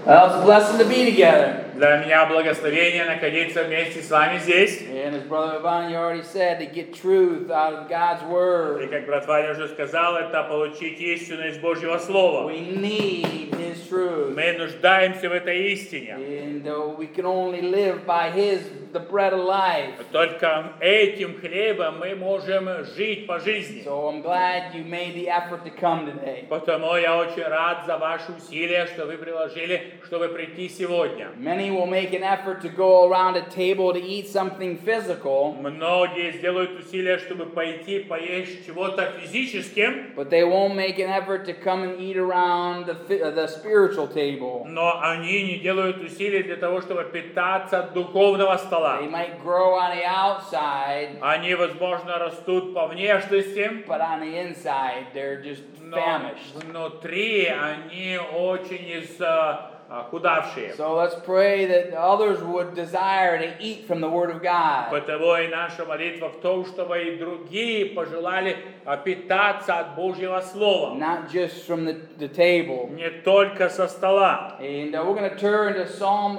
Well, it's a blessing to be together. Для меня благословение находиться вместе с вами здесь. And as Brother Vanya already said, to get truth out of God's И Word, как брат Ваня уже сказал, это получить истину из Божьего Слова. we need His truth. Мы нуждаемся в этой истине. And we can only live by the bread of life. Только этим хлебом мы можем жить по жизни. So I'm glad you made the effort to come today. Потому я очень рад за ваши усилия, что вы приложили, чтобы прийти сегодня. Many will make an effort to go around a table to eat something physical, Многие сделают усилия, чтобы пойти поесть чего-то физическим, but they won't make an effort to come and eat around the spiritual table. но они не делают усилий для того, чтобы питаться от духовного стола. They might grow on the outside, Они, возможно, растут по внешности, but on the inside they're just но famished. внутри они очень худавшие. So let's pray that others would desire to eat from the Word of God. Потому и наша молитва в том, чтобы и другие пожелали питаться от Божьего Слова. Not just from the table. Не только со стола. And we're going to turn to Psalm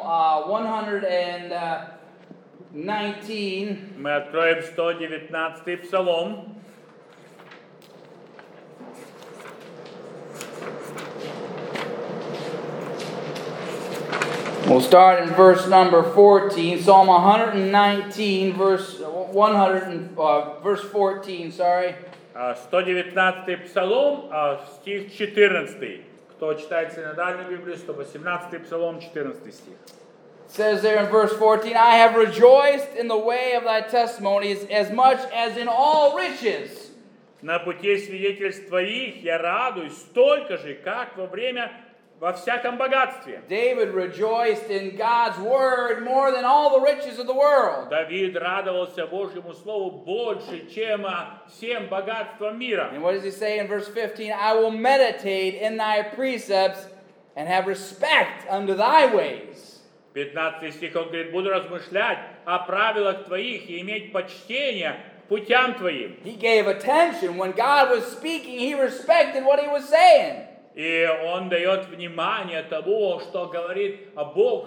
119. Мы откроем 119-й Псалом. We'll start in verse number 14, Psalm 119, verse 14, sorry. 119-й Псалом, стих 14. Кто читает синодальную Библию, 118-й Псалом, 14 стих. It says there in verse 14, I have rejoiced in the way of thy testimonies as much as in all riches. На пути свидетельств твоих я радуюсь столько же, как во всяком богатстве. David rejoiced in God's word more than all the riches of the world. Давид радовался Божьему Слову больше, чем всем богатствам мира. And what does he say in verse 15? I will meditate in thy precepts and have respect unto thy ways. 15 стих он говорит, буду размышлять о правилах твоих и иметь почтение к путям твоим. He gave attention. When God was speaking, he respected what he was saying. И он дает внимание тому, что говорит Бог,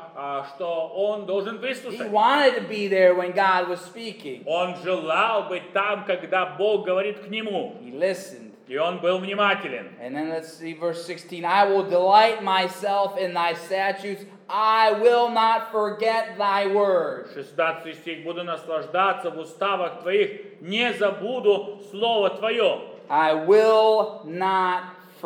что он должен He выслушать. wanted to be there when God was speaking. Он желал быть там, когда Бог говорит к нему. He listened. И он был внимателен. And then let's see verse 16. I will delight myself in thy statutes. I will not forget thy word. 16 стих. Буду наслаждаться в уставах твоих, не забуду слово твое. I will not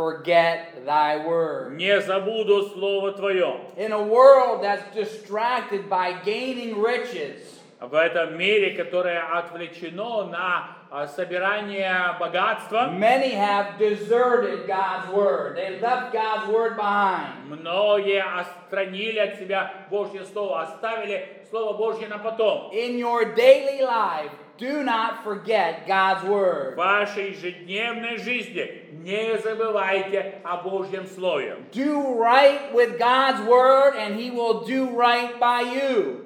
forget thy word. Не забуду слово твое. In a world that's distracted by gaining riches, В этом мире, которое отвлечено на собирание богатства, many have deserted God's word. They left God's word behind. многие отстранили от себя Божье Слово, оставили Слово Божье на потом. In your daily life, do not forget God's В word. вашей ежедневной жизни не забывайте о Божьем Слове. Do right with God's word, and He will do right by you.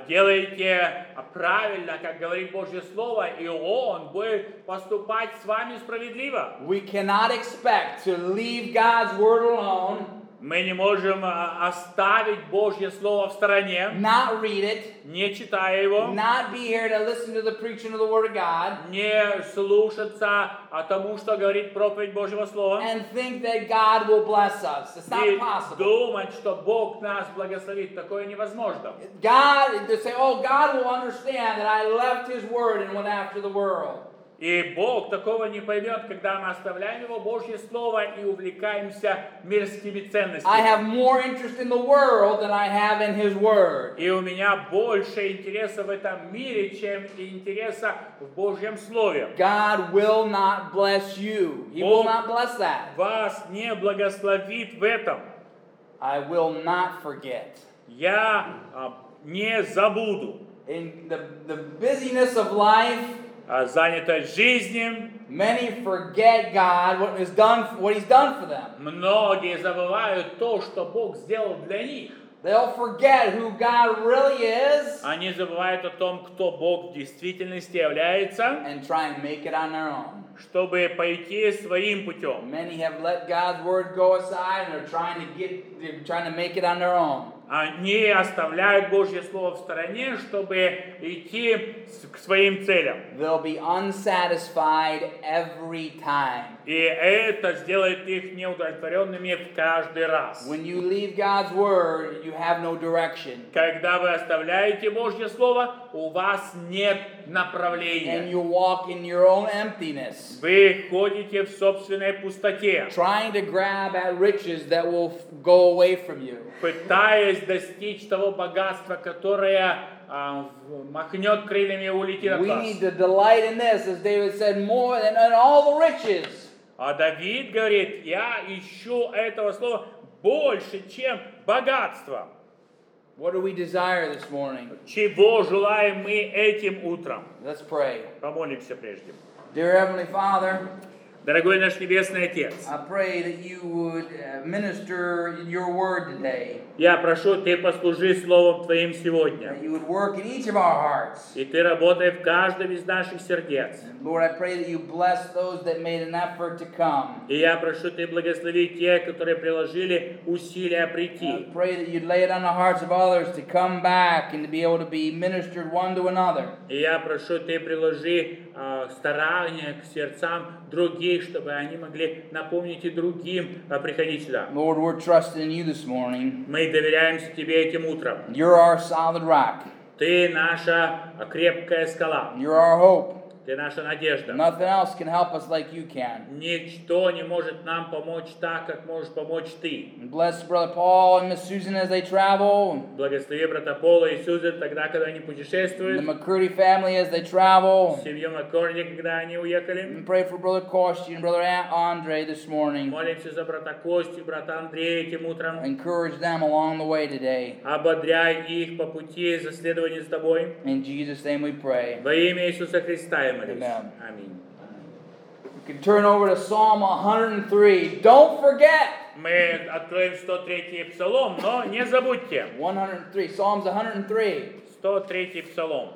Делайте правильно, как говорит Божье Слово, и Он будет поступать с вами справедливо. We cannot expect to leave God's word alone, Мы не можем оставить Божье Слово в стороне, not read it, не читая его, not be here to listen to the preaching of the word of God, не слушаться тому, что говорит проповедь Божьего Слова, and think that God will bless us. It's not и possible. думать, что Бог нас благословит. Такое невозможно. God, to say, oh, God will understand that I left His word and went after the world. И Бог такого не поймет, когда мы оставляем Его Божье Слово и увлекаемся мирскими I ценностями. have more interest in the world than I have in His word. И у меня больше интереса в этом мире, чем интереса в Божьем Слове. God will not bless you. He will not bless that. Вас не благословит в этом. I will not forget. Я не забуду. In the busyness of life, Занятость жизнью, many forget God, what He's done for them. многие забывают то, что Бог сделал для них. They'll forget who God really is Они забывают о том, кто Бог в действительности является, and try and make it on their own. чтобы пойти своим путем. Many have let God's word go aside and they're trying to make it on their own. Они оставляют Божье Слово в стороне, чтобы идти к своим целям. They'll be unsatisfied every time. И это сделает их неудовлетворенными в каждый раз. When you leave God's word, you have no direction. Когда вы оставляете Божье Слово, у вас нет And направления. you walk in your own emptiness, Вы ходите в собственной пустоте, trying to grab at riches that will go away from you. пытаясь достичь того богатства, которое махнет крыльями и улетит от We вас. need to delight in this, as David said, more than in all the riches. А Давид говорит, я ищу этого слова больше, чем богатство. What do we desire this morning? Чего желаем мы этим утром? Let's pray. Помолимся прежде. Dear Heavenly Father, Дорогой наш Небесный Отец, I pray that you would minister your word today, я прошу, Ты послужи Словом Твоим сегодня. that you would work in each of our hearts. И Ты работай в каждом из наших сердец. Lord, I pray that you bless those that made an effort to come. И я прошу, Ты благослови тех, которые приложили усилия I прийти. pray that you'd lay it on the hearts of others to come back and to be able to be ministered one to another. И я прошу, Ты приложи старания к сердцам других, чтобы они могли напомнить и другим приходить сюда. Lord, we're trusting in you this morning. Мы доверяемся Тебе этим утром. You're our solid rock. Ты наша крепкая скала. You're our hope. Ты наша надежда. Nothing else can help us like you can. Ничто не может нам помочь так, как можешь помочь Ты. And bless Brother Paul and Miss Susan as they travel. Благослови брата Пола и Сюзан тогда, когда они And путешествуют. the McCurdy family as they travel. Семью Маккорни, когда они уехали. And pray for Brother Kosti and Brother Andre this morning. Молимся за брата Кости, брата Андрея этим утром. Encourage them along the way today. Ободряй их по пути за следование с Тобой. In Jesus' name we pray. Во имя Иисуса Христа я молюсь. Amen. Аминь. You can turn over to Psalm 103. Don't forget. Мы откроем 103-й псалом, но не забудьте. 103. Psalms 103. 103-й псалом.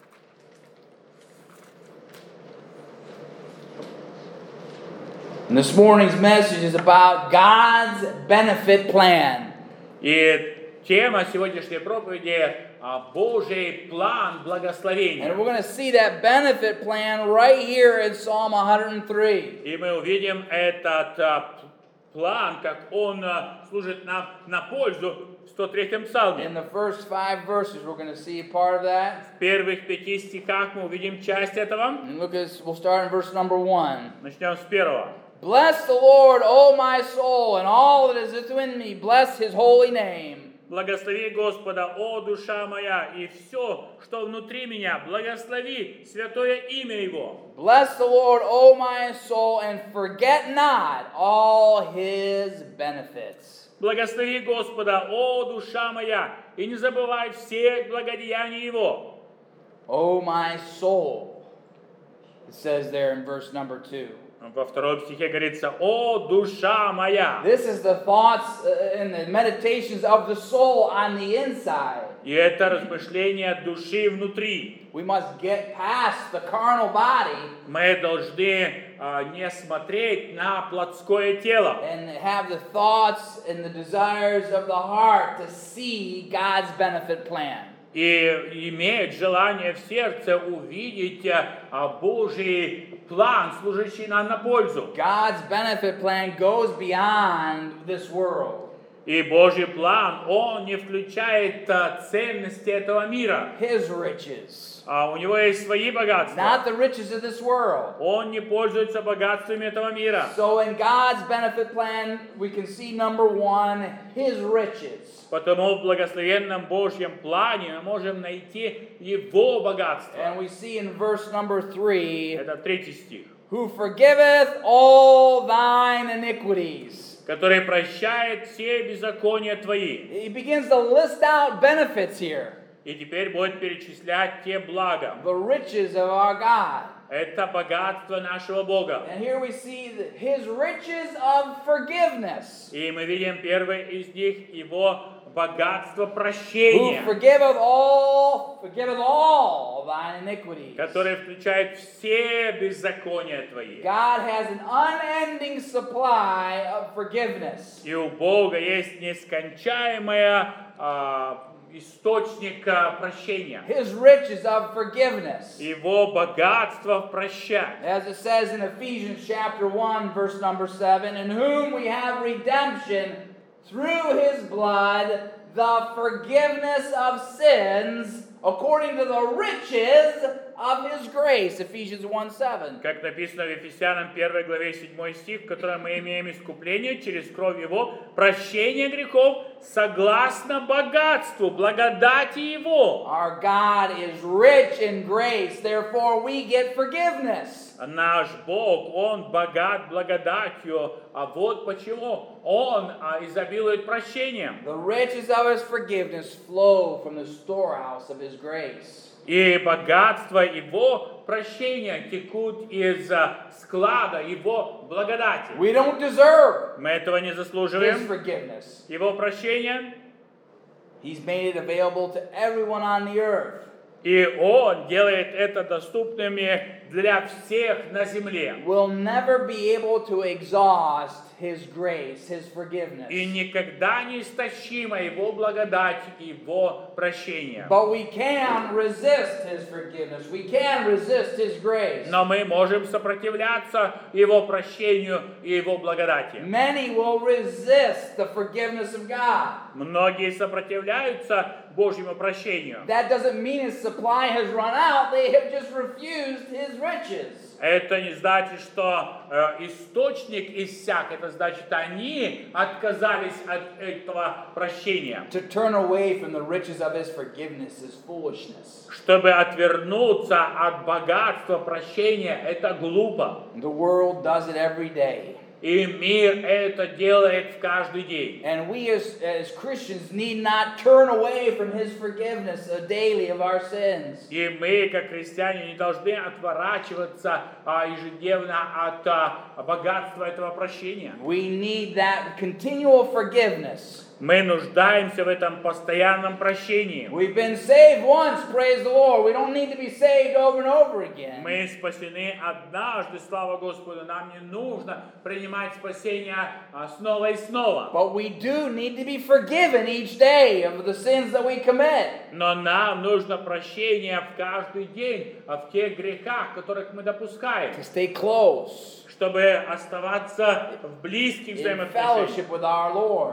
And this morning's message is about God's benefit plan. И тема сегодняшней проповеди Божий план благословения. And we're going to see that benefit plan right here in Psalm 103. И мы увидим этот план, как он служит нам на пользу в 103-м In псалме. the first 5 verses, we're going to see part of that. В первых 5 стихах мы увидим часть этого. And look at, we'll start in verse number 1. Начнем с первого. Bless the Lord, O my soul, and all that is within me. Bless his holy name. Благослови Господа, о душа моя, и все, что внутри меня, благослови святое имя Его. Bless the Lord, O my soul, and forget not all his benefits. Благослови Господа, о душа моя, и не забывай всех благодеяний Его. O my soul, it says there in verse number 2. Во втором стихе говорится, о душа моя. This is the thoughts and the meditations of the soul on the inside. И это размышление души внутри. We must get past the carnal body Мы должны не смотреть на плотское тело, and have the thoughts and the desires of the heart to see God's benefit plan. и иметь желание в сердце увидеть Божий план, служащий нам на пользу. God's benefit plan goes beyond this world. И Божий план, он не включает ценности этого мира. His riches, У него есть свои богатства. not the riches of this world. Он не пользуется богатствами этого мира. So in God's benefit plan, we can see number 1, his riches. Потому в благословенном Божьем плане мы можем найти его богатство. And we see in verse number 3, Это 3 стих. who forgiveth all thine iniquities. Который прощает все беззакония твои. He begins to list out benefits here. И теперь будет перечислять те блага. The riches of our God. Это богатство нашего Бога. And here we see his riches of forgiveness. И мы видим первый из них его богатство who прощения, forgiveth all thine iniquities. которое включает все беззакония твои. God has an unending supply of forgiveness. И у Бога есть нескончаемая источник прощения. His riches of forgiveness. Его богатство прощать. As it says in Ephesians chapter 1, verse number 7, in whom we have redemption through his blood, the forgiveness of sins, according to the riches of his grace. Ephesians 1:7. Как написано в Ефесянам 1 главе 7 стих, в котором мы имеем искупление через кровь Его, прощение грехов согласно богатству, благодати Его. Our God is rich in grace, therefore we get forgiveness. Наш Бог, Он богат благодатью, а вот почему Он изобилует прощением. The riches of his forgiveness flow from the storehouse of his grace. И богатство Его прощения текут из склада Его благодати. We don't deserve Мы этого не his заслуживаем. forgiveness. Его прощение, He's made it available to everyone on the earth. и Он делает это доступными для всех на земле. We'll never be able to exhaust his grace, his forgiveness. И никогда не истощима Его благодать, Его прощение. But we can resist his forgiveness. We can resist his grace. Но мы можем сопротивляться Его прощению и Его благодати. Many will resist the forgiveness of God. Многие сопротивляются Божьему прощению. That doesn't mean his supply has run out. They have just refused his riches. Это не значит, что источник иссяк. Это значит, они отказались от этого прощения. To turn away from the riches of his forgiveness is foolishness. Чтобы отвернуться от богатства прощения, это глупо. The world does it every day. И мир это делает в каждый день. And we as Christians need not turn away from his forgiveness daily of our sins. И мы, как христиане, не должны отворачиваться ежедневно от богатства этого прощения. We need that continual forgiveness. Мы нуждаемся в этом постоянном прощении. We've been saved once, praise the Lord. We don't need to be saved over and over again. Мы спасены однажды, слава Господу. Нам не нужно принимать спасение снова и снова. But we do need to be forgiven each day of the sins that we commit. Но нам нужно прощение в каждый день в тех грехах, которых мы допускаем, To stay close чтобы оставаться в близких in взаимоотношениях, fellowship with our Lord.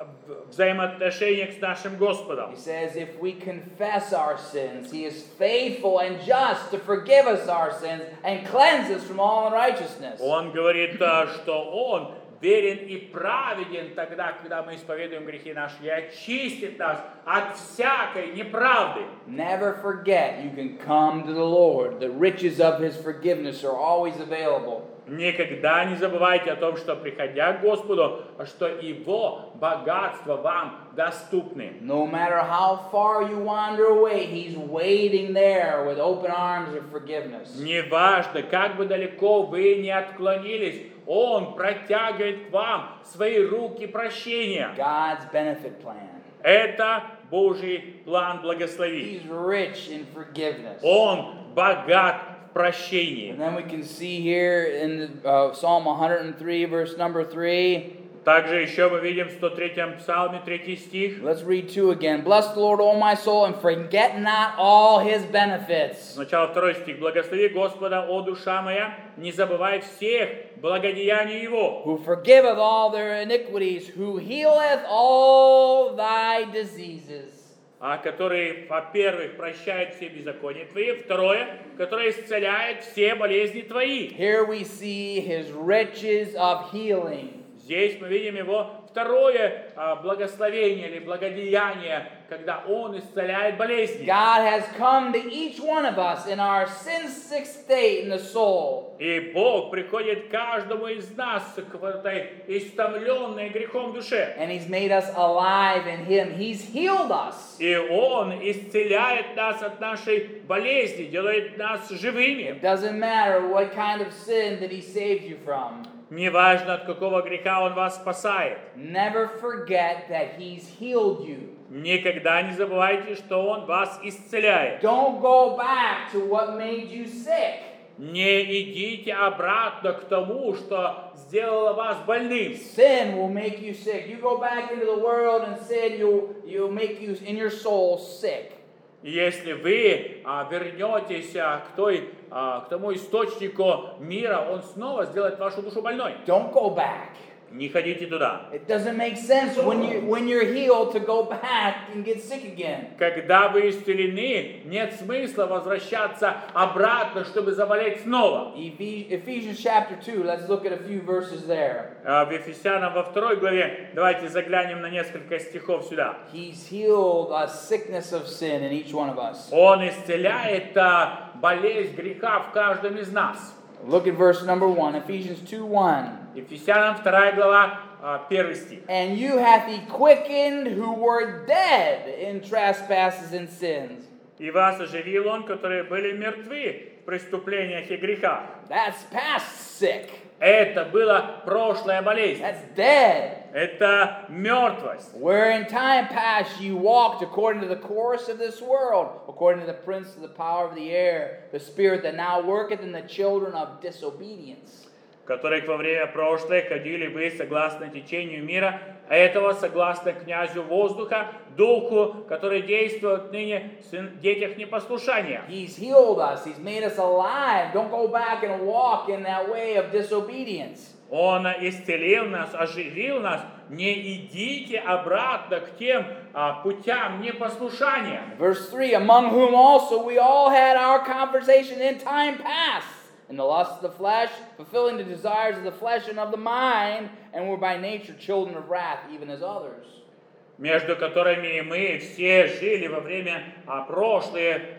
в взаимоотношениях с нашим Господом. He says, if we confess our sins, he is faithful and just to forgive us our sins and cleanse us from all unrighteousness. Он говорит, что Он верен и праведен тогда, когда мы исповедуем грехи наши, и очистит нас от всякой неправды. Never forget you can come to the Lord. The riches of his forgiveness are always available. Никогда не забывайте о том, что, приходя к Господу, что Его богатства вам доступны. No matter how far you wander away, he's waiting there with open arms of forgiveness. Неважно, как бы далеко вы не отклонились, Он протягивает к вам свои руки прощения. God's benefit plan. Это Божий план благословения. He's rich in forgiveness. Он богат в прощении. And then we can see here in Psalm 103, verse number 3. Также еще мы видим в 103-м псалме 3 стих. Let's read 2 again. Bless the Lord, O my soul, and forget not all his benefits. Сначала 2 стих. «Благослови Господа, о душа моя, не забывай всех благодеяний Его, Who forgiveth all their iniquities, who healeth all thy diseases. который, во-первых, прощает все беззакония твои, второе, который исцеляет все болезни твои». Here we see his riches of healing. Здесь мы видим Его второе благословение или благодеяние, когда Он исцеляет болезни. God has come to each one of us in our sin-sick state in the soul. И Бог приходит к каждому из нас к этой истомленной грехом душе. And he's made us alive in him. He's healed us. И Он исцеляет нас от нашей болезни, делает нас живыми. It doesn't matter what kind of sin that he saved you from. Неважно, от какого греха Он вас спасает. Never forget that He's healed you. Никогда не забывайте, что Он вас исцеляет. Don't go back to what made you sick. Не идите обратно к тому, что сделало вас больным. Sin will make you sick. You go back into the world and sin, you'll make you in your soul sick. Если вы вернетесь к тому источнику мира, он снова сделает вашу душу больной. Don't go back. Не ходите туда. It doesn't make sense when you're healed to go back and get sick again. Когда вы исцелены, нет смысла возвращаться обратно, чтобы заболеть снова. Ephesians chapter 2, let's look at a few verses there. В Ефесянам во 2 главе, давайте заглянем на несколько стихов сюда. He's healed a sickness of sin in each one of us. Он исцеляет болезнь греха в каждом из нас. Look at verse number 1, Ephesians 2:1. Ефесянам 2 глава, 1 стих. And you hath he quickened who were dead in trespasses and sins. И вас оживил Он, которые были мертвы в преступлениях и грехах. That's past sick. Это была прошлая болезнь. That's dead. Это мертвость. Where in time past you walked according to the course of this world, according to the prince of the power of the air, the spirit that now worketh in the children of disobedience. Которые во время прошлое ходили вы согласно течению мира, а этого согласно князю воздуха, духу, который действует ныне в детях непослушания. He's healed us. He's made us alive. Don't go back and walk in that way of disobedience. Он исцелил нас, оживил нас. Не идите обратно к тем путям непослушания. Verse 3, among whom also we all had our conversation in time past, in the lust of the flesh, fulfilling the desires of the flesh and of the mind, and were by nature children of wrath, even as others. Между которыми мы все жили во время прошлые,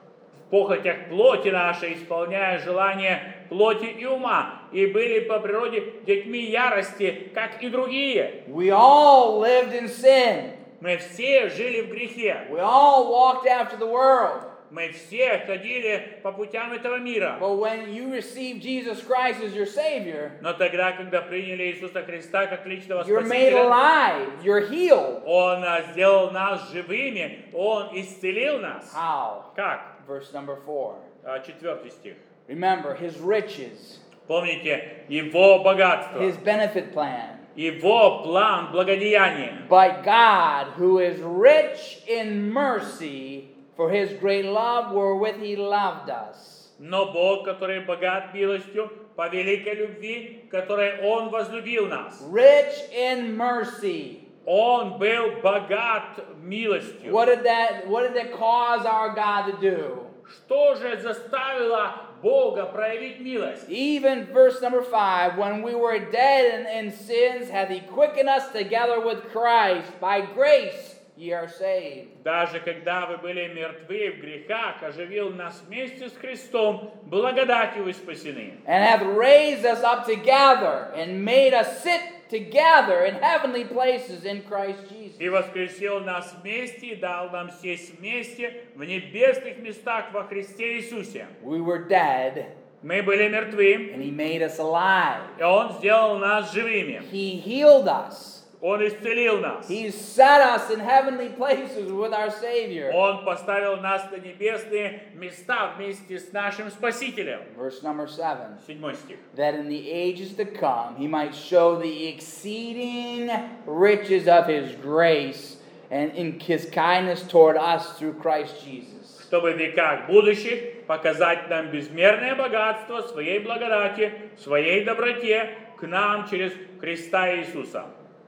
в похотях плоти нашей, исполняя желания плоти и ума, и были по природе детьми ярости, как и другие. We all lived in sin. Мы все жили в грехе. We all walked after the world. Мы все ходили по путям этого мира. But when you receive Jesus Christ as your Savior, Но тогда, когда приняли Иисуса Христа как личного you're made Спасителя, alive. You're healed. Он сделал нас живыми, Он исцелил нас. How? Как? Verse number 4. 4 стих. Remember His riches, Помните, Его богатство, His benefit plan. Его план благодеяния. But God, who is rich in mercy, for His great love wherewith He loved us. Но Бог, который богат милостью, по великой любви, которой Он возлюбил нас. Rich in mercy. Он был богат милостью. What did that cause our God to do? Что же заставило Бога проявить милость? Even verse number 5, when we were dead in sins, hath He quickened us together with Christ. By grace ye are saved. Даже когда вы были мертвы в грехах, оживил нас вместе с Христом, благодатью вы спасены. And hath raised us up together and made us sit together in heavenly places in Christ Jesus. И воскресил нас вместе, и дал нам сесть вместе в небесных местах во Христе Иисусе. We were dead, Мы были мертвы, and He made us alive. и Он сделал нас живыми. He healed us. Он исцелил нас. He set us in heavenly places with our Savior. Он поставил нас на небесные места вместе с нашим Спасителем. Verse number 7. 7 стих. That in the ages to come He might show the exceeding riches of His grace and in His kindness toward us through Christ Jesus. Чтобы в веках будущих показать нам безмерное богатство своей благодати, своей доброте к нам через Христа Иисуса.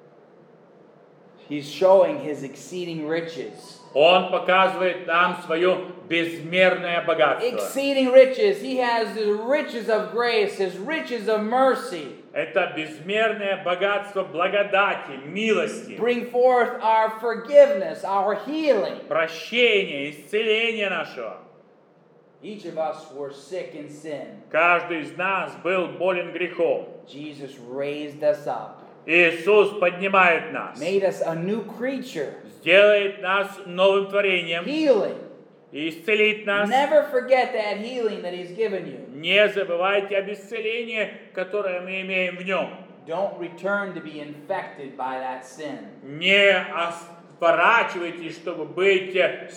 He's showing His exceeding riches. Он показывает нам свое безмерное богатство. Exceeding riches. He has the riches of grace, His riches of mercy. Это безмерное богатство благодати, милости, Bring forth our forgiveness, our healing. прощения, исцеления нашего. Each of us were sick in sin. Каждый из нас был болен грехом. Jesus raised us up, Иисус поднимает нас, made us a new creature, сделает нас новым творением, healing, и исцелить нас. Never forget that healing that He's given you. Не забывайте об исцелении, которое мы имеем в Нем. Don't return to be infected by that sin. Не отворачивайтесь, чтобы быть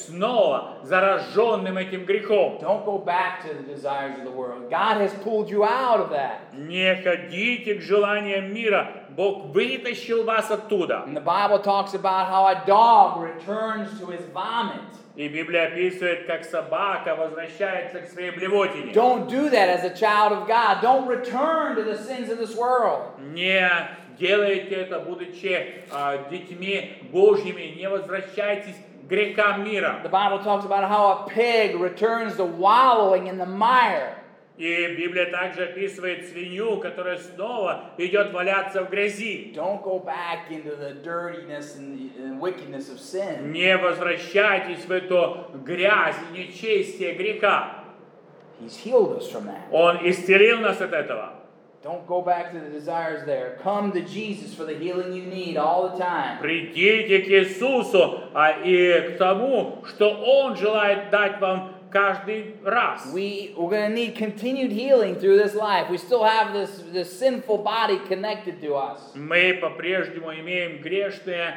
снова зараженным этим грехом. Don't go back to the desires of the world. God has pulled you out of that. Не ходите к желаниям мира. Бог вытащил вас оттуда. And the Bible talks about how a dog returns to his vomit. И Библия описывает, как собака возвращается к своей блевотине. Don't do that as a child of God. Don't return to the sins of this world. Не делайте это, будучи детьми Божьими. Не возвращайтесь к грехам мира. The Bible talks about how a pig returns to wallowing in the mire. И Библия также описывает свинью, которая снова идет валяться в грязи. Don't go back into the dirtiness and wickedness of sin. Не возвращайтесь в эту грязь и нечестие греха. He's healed us from that. Он исцелил нас от этого. Don't go back to the desires there. Come to Jesus for the healing you need all the time. Придите к Иисусу и к тому, что Он желает дать вам каждый раз. We're going to need continued healing through this life. We still have this sinful body connected to us. Мы по-прежнему имеем грешное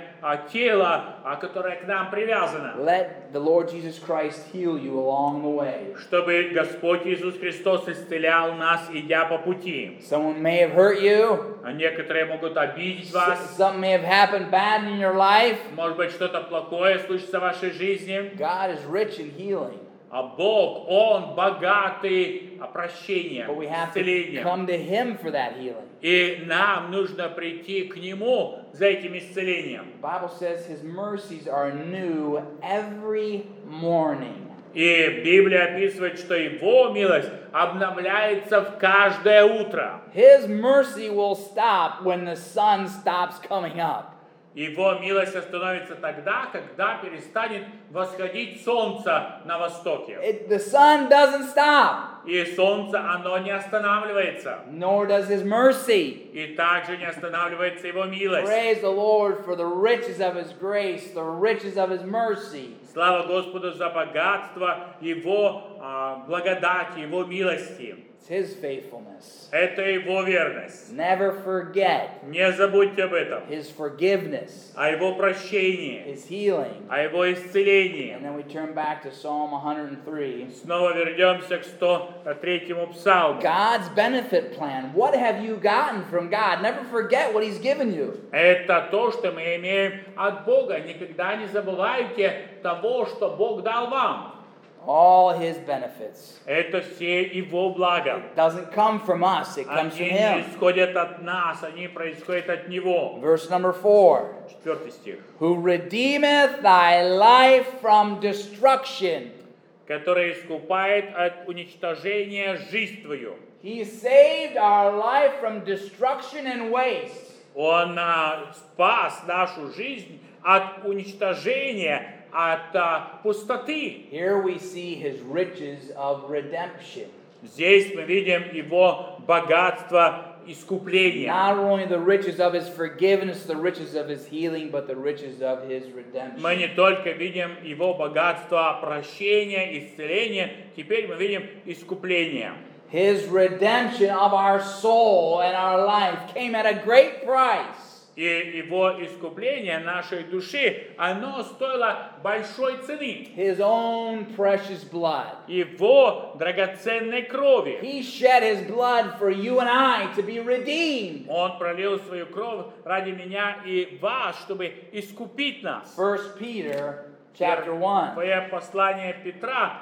тело, которое к нам привязано. Let the Lord Jesus Christ heal you along the way. Чтобы Господь Иисус Христос исцелял нас, идя по пути. Someone may have hurt you. Некоторые могут обидеть вас. Something may have happened bad in your life. Может быть, что-то плохое случится в вашей жизни. God is rich in healing. А Бог, Он богатый прощением, But we have to исцелением. come to Him for that healing. И нам нужно прийти к Нему за этим исцелением. The Bible says His mercies are new every morning. И Библия описывает, что Его милость обновляется в каждое утро. His mercy will stop when the sun stops coming up. Его милость остановится тогда, когда перестанет восходить солнце на востоке. The sun doesn't stop. И солнце, оно не останавливается. Nor does His mercy. И также не останавливается Его милость. Praise the Lord for the riches of His grace, the riches of His mercy. Слава Господу за богатство Его благодати, Его милости. It's His faithfulness. Это Его верность. Never forget Не забудьте об этом. His forgiveness, О Его прощении, His healing. о Его исцелении. And then we turn back to Psalm 103. Снова вернемся к 103-му псалму. God's benefit plan. What have you gotten from God? Never forget what He's given you. Это то, что мы имеем от Бога. Никогда не забывайте того, что Бог дал вам. All His benefits. Это все Его блага. It doesn't come from us, it comes from Они не Him. исходят от нас, они происходят от Него. Verse number 4. 4 стих. Who redeemeth thy life from destruction. Который искупает от уничтожения жизнь твою. He saved our life from destruction and waste. Он спас нашу жизнь от уничтожения, от пустоты. Here we see His riches of redemption. Здесь мы видим Его богатство искупления. Not only the riches of His forgiveness, the riches of His healing, but the riches of His redemption. Мы не только видим Его богатство прощения, исцеления, теперь мы видим искупление. His redemption of our soul and our life came at a great price. И Его искупление нашей души, оно стоило большой цены. His own precious blood. Его драгоценной крови. He shed His blood for you and I to be redeemed. Он пролил свою кровь ради меня и вас, чтобы искупить нас. 1 Peter chapter 1. Твое послание Петра,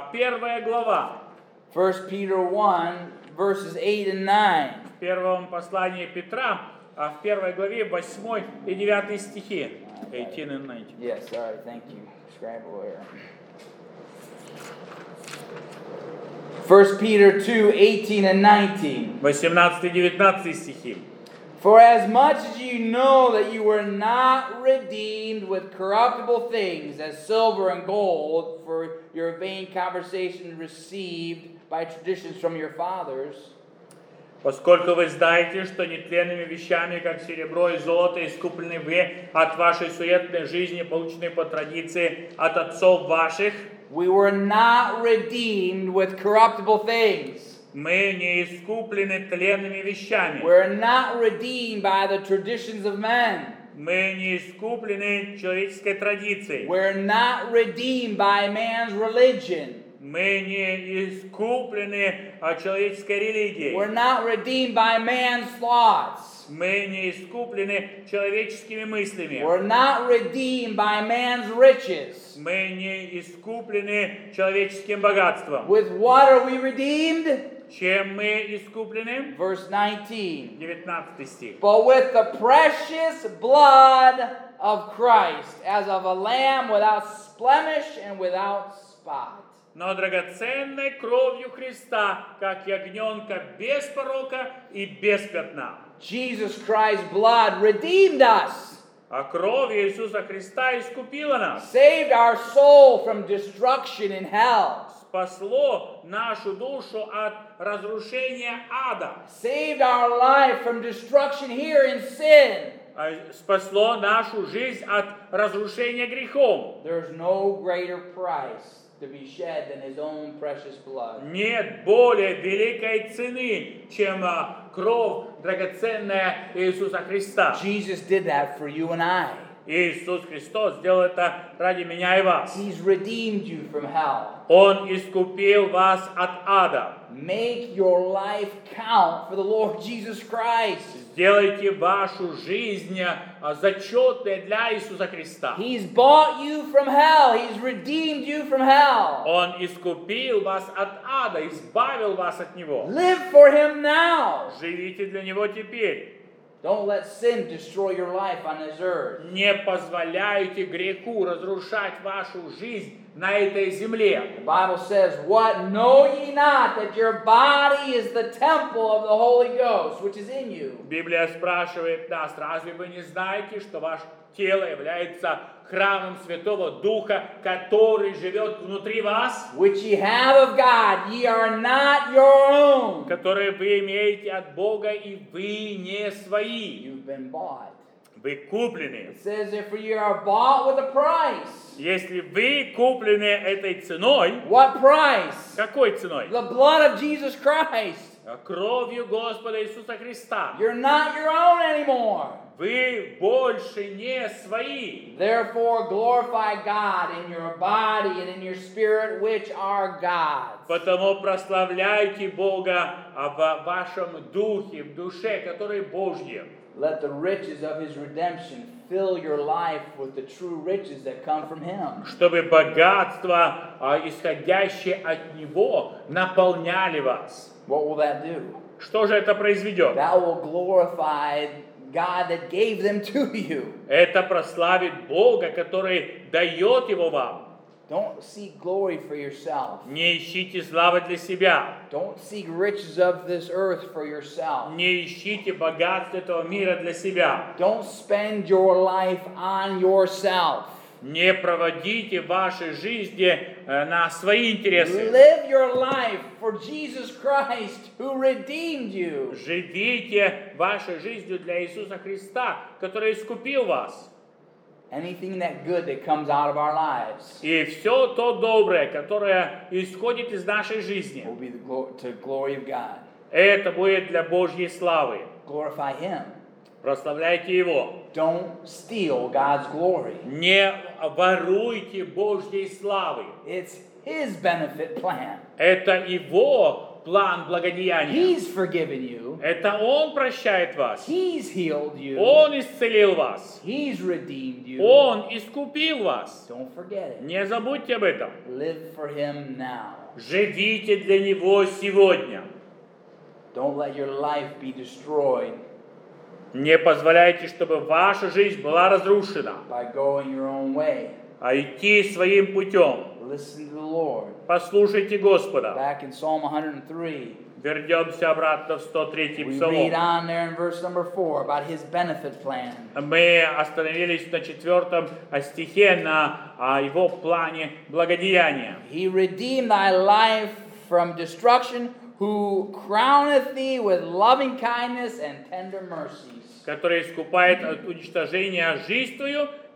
1 глава. 1 Peter 1 verses 8 and 9. В первом послании Петра, в 1 главе 8 и 9 стихи. 18 and 19. Yes, all right, thank you. Scrabble error. 1 Peter 2, 18 and 19. 18 и 19 стихи. For as much as you know that you were not redeemed with corruptible things, as silver and gold, for your vain conversation received by traditions from your fathers, Поскольку вы знаете, что нетленными вещами, как серебро и золото, искуплены вы от вашей суетной жизни, полученной по традиции от отцов ваших, We were not redeemed with corruptible things. Мы не искуплены тленными вещами. We're not redeemed by the traditions of men. Мы не искуплены человеческой традицией. We're not redeemed by man's religion. Мы не искуплены человеческой религией. We're not redeemed by man's thoughts. Мы не искуплены человеческими мыслями. We're not redeemed by man's riches. Мы не искуплены человеческим богатством. With what are we redeemed? Чем мы искуплены? Verse 19. 19 стих. But with the precious blood of Christ, as of a lamb without blemish and without spot. Но драгоценной кровью Христа, как ягненка без порока и без пятна. Jesus Christ's blood redeemed us. А кровь Иисуса Христа искупила нас. Saved our soul from destruction in hell. Спасло нашу душу от разрушения ада. Saved our life from destruction here in sin. Спасло нашу жизнь от разрушения грехом. There's no greater price to be shed than his own precious blood. Нет более великой цены, чем кровь драгоценная Иисуса Христа. Jesus did that for you and I. Иисус Христос сделал это ради меня и вас. He's redeemed you from hell. Он искупил вас от ада. Make your life count for the Lord Jesus Christ. Сделайте вашу жизнь зачетной для Иисуса Христа. He's bought you from hell. He's redeemed you from hell. Он искупил вас от ада, избавил вас от него. Live for him now. Живите для него теперь. Don't let sin destroy your life on this earth. Не позволяйте греху разрушать вашу жизнь на этой земле. The Bible says, "What know ye not that your body is the temple of the Holy Ghost, which is in you?" Библия спрашивает нас, разве вы не знаете, что ваше тело является храмом Святого Духа, который живет внутри вас? Which ye have of God, ye are not your own. Который вы имеете от Бога, и вы не свои. You've been bought. Вы куплены. It says, "If you are bought with a price." Если вы куплены этой ценой, What price? какой ценой? The blood of Jesus Christ. Кровью Господа Иисуса Христа. You're not your own anymore. Вы больше не свои. Therefore, glorify God in your body and in your spirit, which are God's. Потому прославляйте Бога в вашем духе, в душе, которые Божьи. Let the riches of his redemption fill your life with the true riches that come from him. Чтобы богатства, исходящие от Него, наполняли вас. What will that do? Что же это произведет? That will glorify God that gave them to you. Это прославит Бога, который дает его вам. Don't seek glory for yourself. Не ищите славы для себя. Don't seek riches of this earth for yourself. Не ищите богатства этого мира для себя. Don't spend your life on yourself. Не проводите ваши жизни на свои интересы. Live your life for Jesus Christ, who redeemed you. Живите вашей жизнью для Иисуса Христа, который искупил вас. Anything that good that comes out of our lives И все то доброе, которое исходит из нашей жизни, will be to glory of God. это будет для Божьей славы. Glorify Him. Прославляйте Его. Don't steal God's glory. Не воруйте Божьей славы. It's His benefit plan. Это Его план благодеяния. He's forgiven you. Это Он прощает вас. He's healed you. Он исцелил вас. He's redeemed you. Он искупил вас. Don't forget it. Не забудьте об этом. Live for Him now. Живите для Него сегодня. Don't let your life be destroyed Не позволяйте, чтобы ваша жизнь была разрушена, by going your own way. а идти своим путем. Listen to the Lord. Послушайте Господа. Back in Psalm 103, Вернемся обратно в 103-й we Псалом. read on there in verse number 4 about His benefit plan. Мы остановились на 4 стихе, на Его плане благодеяния. He redeemed thy life from destruction, who crowneth thee with loving kindness and tender mercies. Который искупает от уничтожения жизнь твою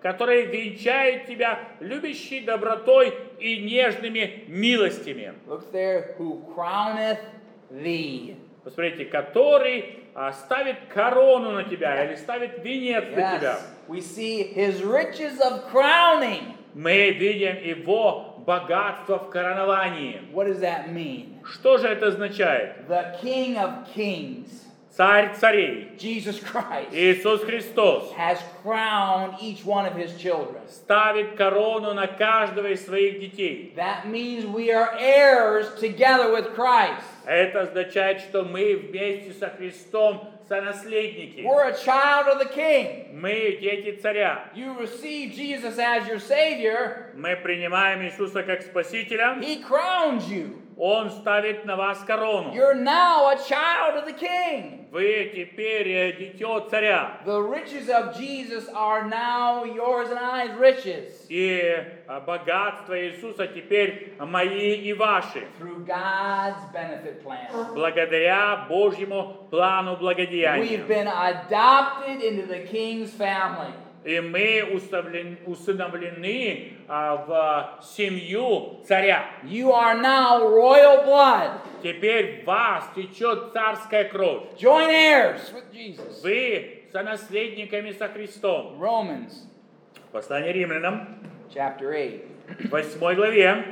который венчает тебя любящей добротой и нежными милостями. Look there, who crowneth thee. Посмотрите, который ставит корону на тебя или ставит венец на тебя. Yes, we see his riches of crowning. Мы видим его богатство в короновании. What does that mean? Что же это означает? The King of Kings, Царь царей, Jesus Christ, Иисус Христос, has crowned each one of his children. ставит корону на каждого из своих детей. That means we are heirs together with Christ. Это означает, что мы вместе со Христом сонаследники. We're a child of the King. Мы дети царя. You receive Jesus as your Savior. Мы принимаем Иисуса как Спасителя. He crowns you. Он ставит на вас корону. You're now a child of the King. Вы теперь дитё царя. The riches of Jesus are now yours and I's riches. И богатство Иисуса теперь мои и ваши. Through God's benefit plan. Благодаря Божьему плану благодеяния. We've been adopted into the King's family. И мы усыновлены в семью царя. You are now royal blood. Теперь в вас течет царская кровь. Joint heirs with Jesus. Вы сонаследниками со Христом. Romans Послание Римлянам, chapter 8. 8 главе.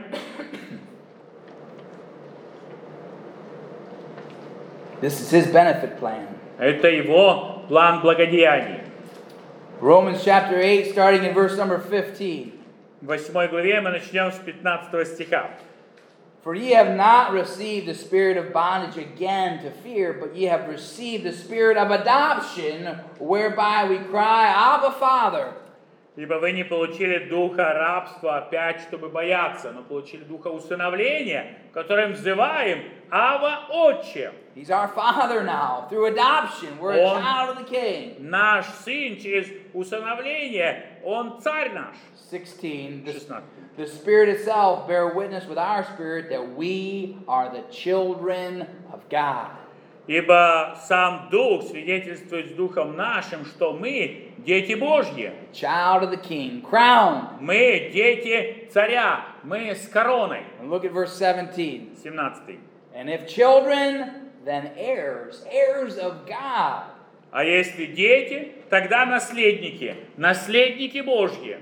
This is his benefit plan. Это его план благодеяний. Romans chapter 8, starting in verse number 15. В 8 главе мы начнем с 15 стиха. For ye have not received the spirit of bondage again to fear, but ye have received the spirit of adoption, whereby we cry, Abba, Father. Ибо вы не получили духа рабства опять, чтобы бояться, но получили духа усыновления, которым взываем Ава, Отче. He's our Father now. Through adoption, we're a child of the King. Наш сын через усыновление, он царь наш. 16. 16. The Spirit itself bear witness with our spirit that we are the children of God. Ибо сам Дух свидетельствует с Духом нашим, что мы дети Божьи. Child of the King, crowned. Мы дети царя, мы с короной. And look at verse 17. 17. And if children, then heirs, heirs of God. А если дети, тогда наследники, наследники Божьи.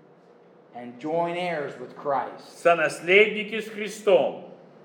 And joint heirs with Christ. Сонаследники с Христом.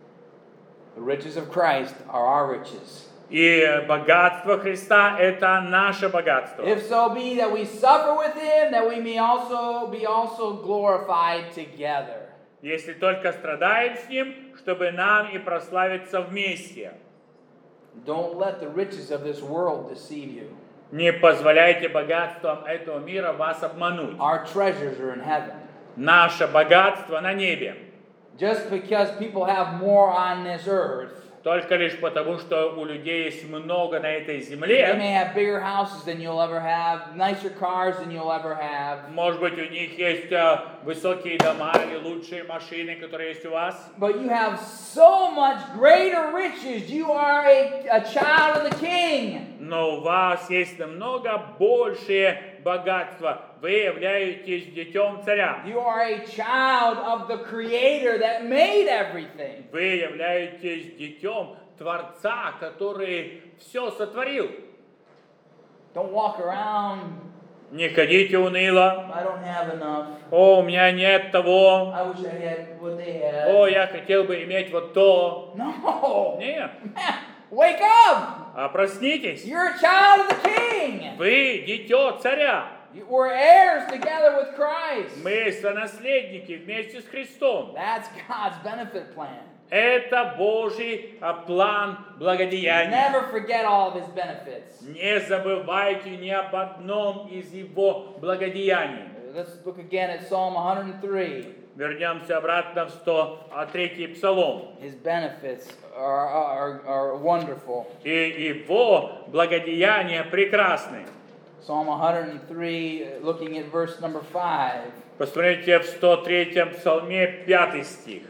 The riches of Christ are our riches. И богатство Христа – это наше богатство. If so be that we suffer with him, that we may also be glorified together. Если только страдаем с Ним, чтобы нам и прославиться вместе. Don't let the riches of this world deceive you. Не позволяйте богатствам этого мира вас обмануть. Our treasures are in heaven. Наше богатство на небе. Just because people have more on this earth, Только лишь потому, что у людей есть много на этой they земле. may have bigger houses than you'll ever have, nicer cars than you'll ever have. Может быть, у них есть высокие дома или лучшие машины, которые есть у вас. But you have so much greater riches. You are a child of the King. Но у вас есть намного большее богатство. Вы являетесь детем царя. You are a child of the Creator that made everything. Вы являетесь детем Творца, который все сотворил. Don't walk around, Не ходите уныло. I don't have enough. О, у меня нет того. I wish I had what they had. О, я хотел бы иметь вот то. No. Нет. Wake up. А проснитесь. You're a child of the King. Вы дитё царя. We're heirs together with Christ. Мы сонаследники вместе с Христом. That's God's benefit plan. Это Божий план благодеяния. Never forget all of his benefits. Не забывайте ни об одном из его благодеяний. Let's look again at Psalm 103. Вернемся обратно в 103-й Псалом. His benefits are wonderful. И его благодеяния прекрасны. Psalm 103, looking at verse number 5. Посмотрите в 103-м Псалме 5 стих.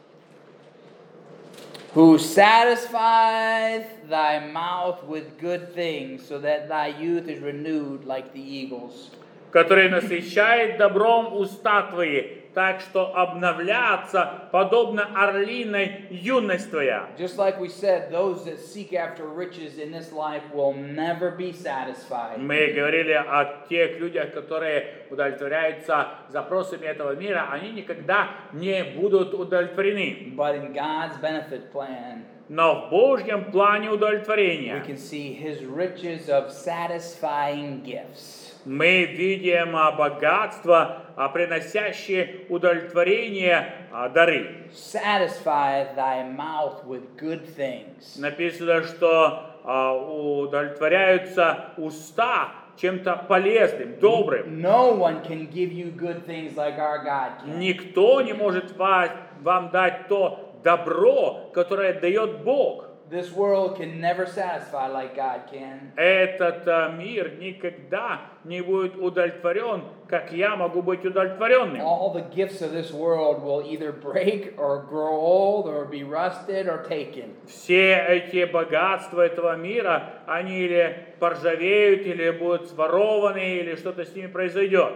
Who satisfieth thy mouth with good things, so that thy youth is renewed like the eagles. который насыщает добром уста твои, так что обновляться подобно орлиной юность твоя. Just like we said, those that seek after riches in this life will never be satisfied. Мы говорили о тех людях, которые удовлетворяются запросами этого мира, они никогда не будут удовлетворены. But in God's benefit plan, Но в Божьем плане we удовлетворения can see His riches of satisfying gifts. мы видим богатство, приносящее удовлетворение дары. Satisfy thy mouth with good things. Написано, что удовлетворяются уста чем-то полезным, добрым. No one can give you good things like our God can. Никто не может вам дать то добро, которое дает Бог. This world can never satisfy like God can. Этот мир никогда не будет удовлетворен, как я могу быть удовлетворенным. All the gifts of this world will either break or grow old or be rusted or taken. Все эти богатства этого мира, они или поржавеют, или будут сворованы, или что-то с ними произойдет.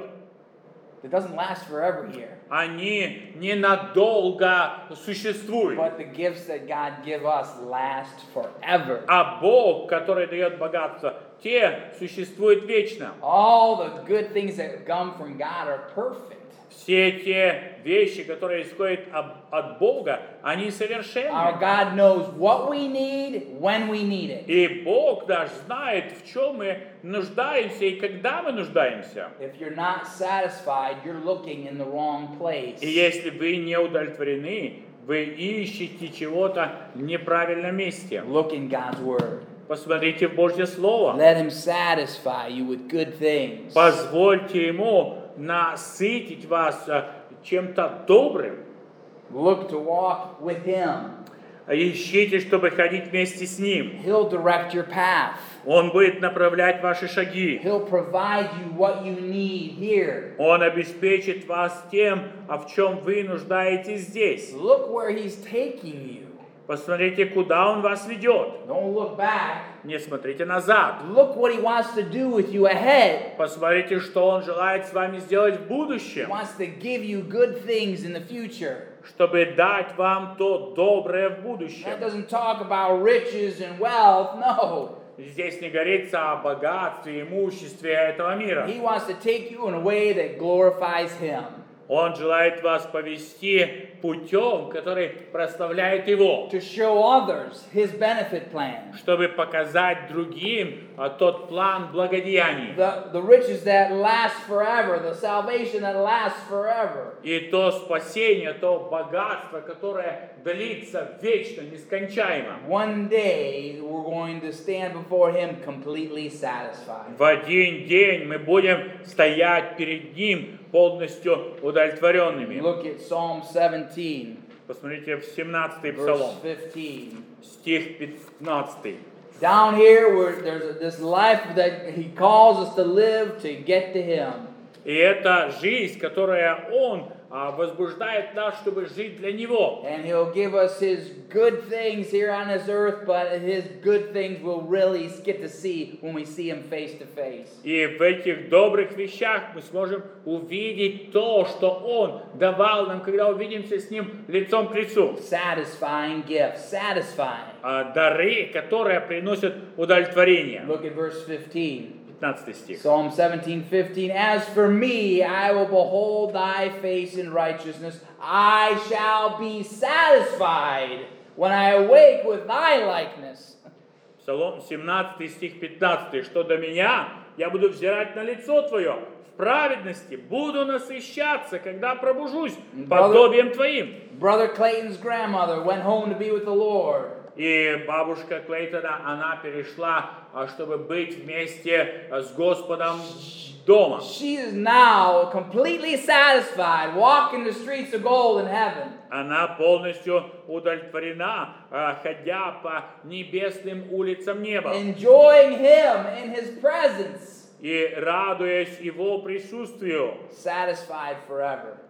It doesn't last forever here. Они ненадолго существуют. But the gifts that God give us last forever. А Бог, который дает богатство, те существуют вечно. All the good things that come from God are perfect. Все те вещи, которые исходят от Бога, они совершенны. Our God knows what we need when we need it. И Бог даже знает, в чем мы нуждаемся и когда мы нуждаемся. If you're not satisfied, you're looking in the wrong place. И если вы не удовлетворены, вы ищете чего-то в неправильном месте. Look in God's Word. Посмотрите в Божье Слово. Let Him satisfy you with good things. Позвольте Ему насытить вас чем-то добрым. Look to walk with Him. Ищите, чтобы ходить вместе с Ним. He'll direct your path. Он будет направлять ваши шаги. He'll provide you what you need here. Он обеспечит вас тем, в чем вы нуждаетесь здесь. Look where He's taking you. Посмотрите, куда Он вас ведет. Don't look back. Не смотрите назад. Look what He wants to do with you ahead. Посмотрите, что Он желает с вами сделать в He будущем, wants to give you good things in the future. чтобы дать вам то доброе в That будущем. doesn't talk about riches and wealth. No. Здесь не говорится о богатстве и имуществе этого мира. He wants to take you in a way that glorifies Him. Он желает вас повести путем, который прославляет Его, To show others His benefit plan. чтобы показать другим тот план благодеяний. The riches that last forever, the salvation that lasts forever. И то спасение, то богатство, которое длится вечно, нескончаемо. One day we're going to stand before Him completely satisfied. В один день мы будем стоять перед Ним полностью удовлетворенными. Look at Psalm 17, Посмотрите в 17-й verse псалом, 15. стих 15. Down here, where there's this life that He calls us to live to get to Him. И это жизнь, которая Он возбуждает нас, чтобы жить для Него. And He'll give us His good things here on this earth, but His good things we'll really get to see when we see Him face to face. И в этих добрых вещах мы сможем увидеть то, что Он давал нам, когда увидимся с Ним лицом к лицу. Satisfying gifts, satisfying. Дары, которые приносят удовлетворение. Look at verse 15. 15 стих. Psalm 17:15. As for me, I will behold thy face in righteousness. I shall be satisfied when I awake with thy likeness. Псалом 17 стих 15. Что до меня, я буду взирать на лицо Твое. В праведности буду насыщаться, когда пробужусь подобием Твоим. Brother Clayton's grandmother went home to be with the Lord. И бабушка Клейтона, она перешла, чтобы быть вместе с Господом дома. She is now completely satisfied, walking the streets of gold in heaven. Она полностью удовлетворена, ходя по небесным улицам неба. Enjoying Him in His presence. И радуясь Его присутствию. Satisfied forever.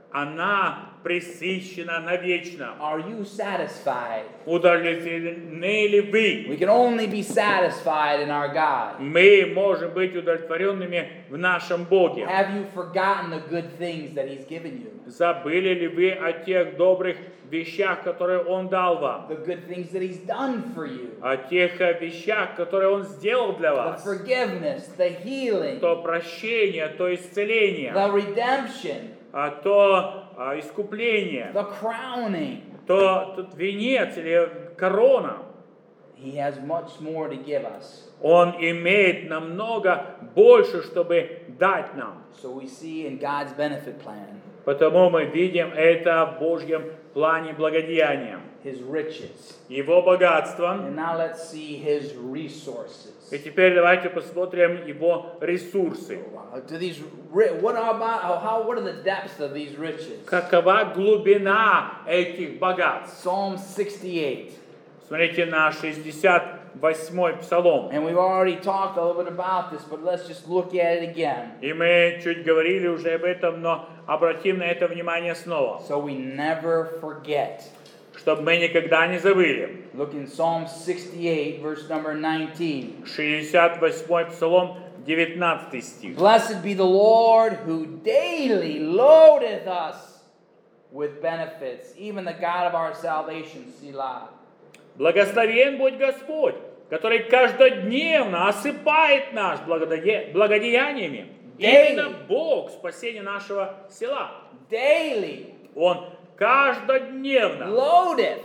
она пресыщена навечно. Are you satisfied? Удовлетворены ли вы? We can only be satisfied in our God. Мы можем быть удовлетворенными в нашем Боге. Have you forgotten the good things that He's given you? Забыли ли вы о тех добрых вещах, которые Он дал вам? The good things that He's done for you? О тех вещах, которые Он сделал для The вас? forgiveness, the healing, То прощение, то исцеление, the redemption, то искупление, the crowning. то тот венец или корона. He has much more to give us. Он имеет намного больше, чтобы дать нам. So we see in God's benefit plan Потому мы видим это в Божьем плане благодеяния, His riches. Его богатство. And now let's see His resources. И теперь давайте посмотрим Его ресурсы. What are the depths of these riches? Какова глубина этих богатств? Psalm 68. Смотрите на 68-й псалом. And we've already talked a little bit about this, but let's just look at it again. И мы чуть говорили уже об этом, но обратим на это внимание снова, So we never forget. чтобы мы никогда не забыли. Look in Psalm 68, verse number 19. 68-й псалом, 19 стих. Blessed be the Lord who daily loadeth us with benefits, even the God of our salvation, Selah. Благословен будь Господь, который каждодневно осыпает нас благодеяниями. Именно Бог спасения нашего села. Daily Он каждодневно loadeth.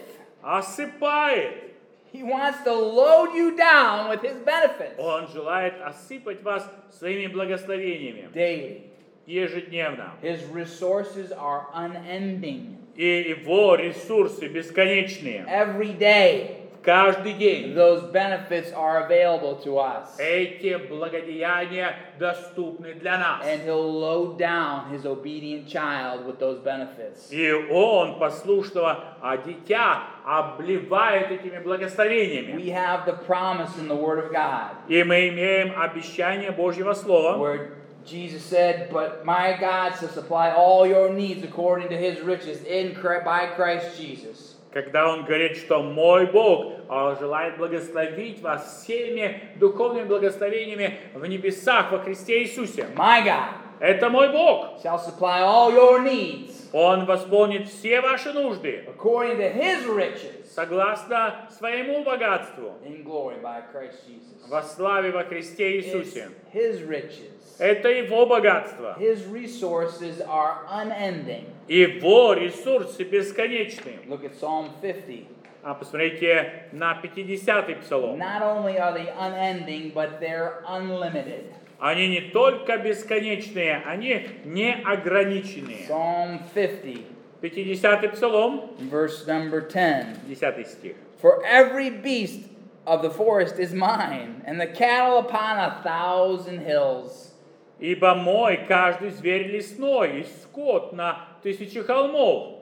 осыпает. He wants to load you down with His benefits. Он желает осыпать вас своими благословениями Daily. ежедневно. His resources are unending. И Его ресурсы бесконечные. Every day, Каждый день those benefits are available to us. эти благодеяния доступны для нас. And He'll load down His obedient child with those benefits. И Он послушного дитя обливает этими благословениями. We have the promise in the Word of God, И мы имеем обещание Божьего Слова, where Jesus said, "But my God shall supply all your needs according to His riches by Christ Jesus." когда Он говорит, что мой Бог желает благословить вас всеми духовными благословениями в небесах во Христе Иисусе. My God Это мой Бог. shall supply all your needs Он восполнит все ваши нужды according to His riches согласно своему богатству in glory by Christ Jesus. во славе во Христе It's Иисусе. His riches. Это Его богатство. His resources are unending. Его ресурсы бесконечны. Look at Psalm 50. Посмотрите на 50-й псалом. Not only are they unending, but they're unlimited. Они не только бесконечные, они неограниченные. Psalm 50, 50-й псалом, verse number 10. 10 стих. For every beast of the forest is mine, and the cattle upon 1,000 hills. Ибо мой каждый зверь лесной, и скот на 1000 холмов.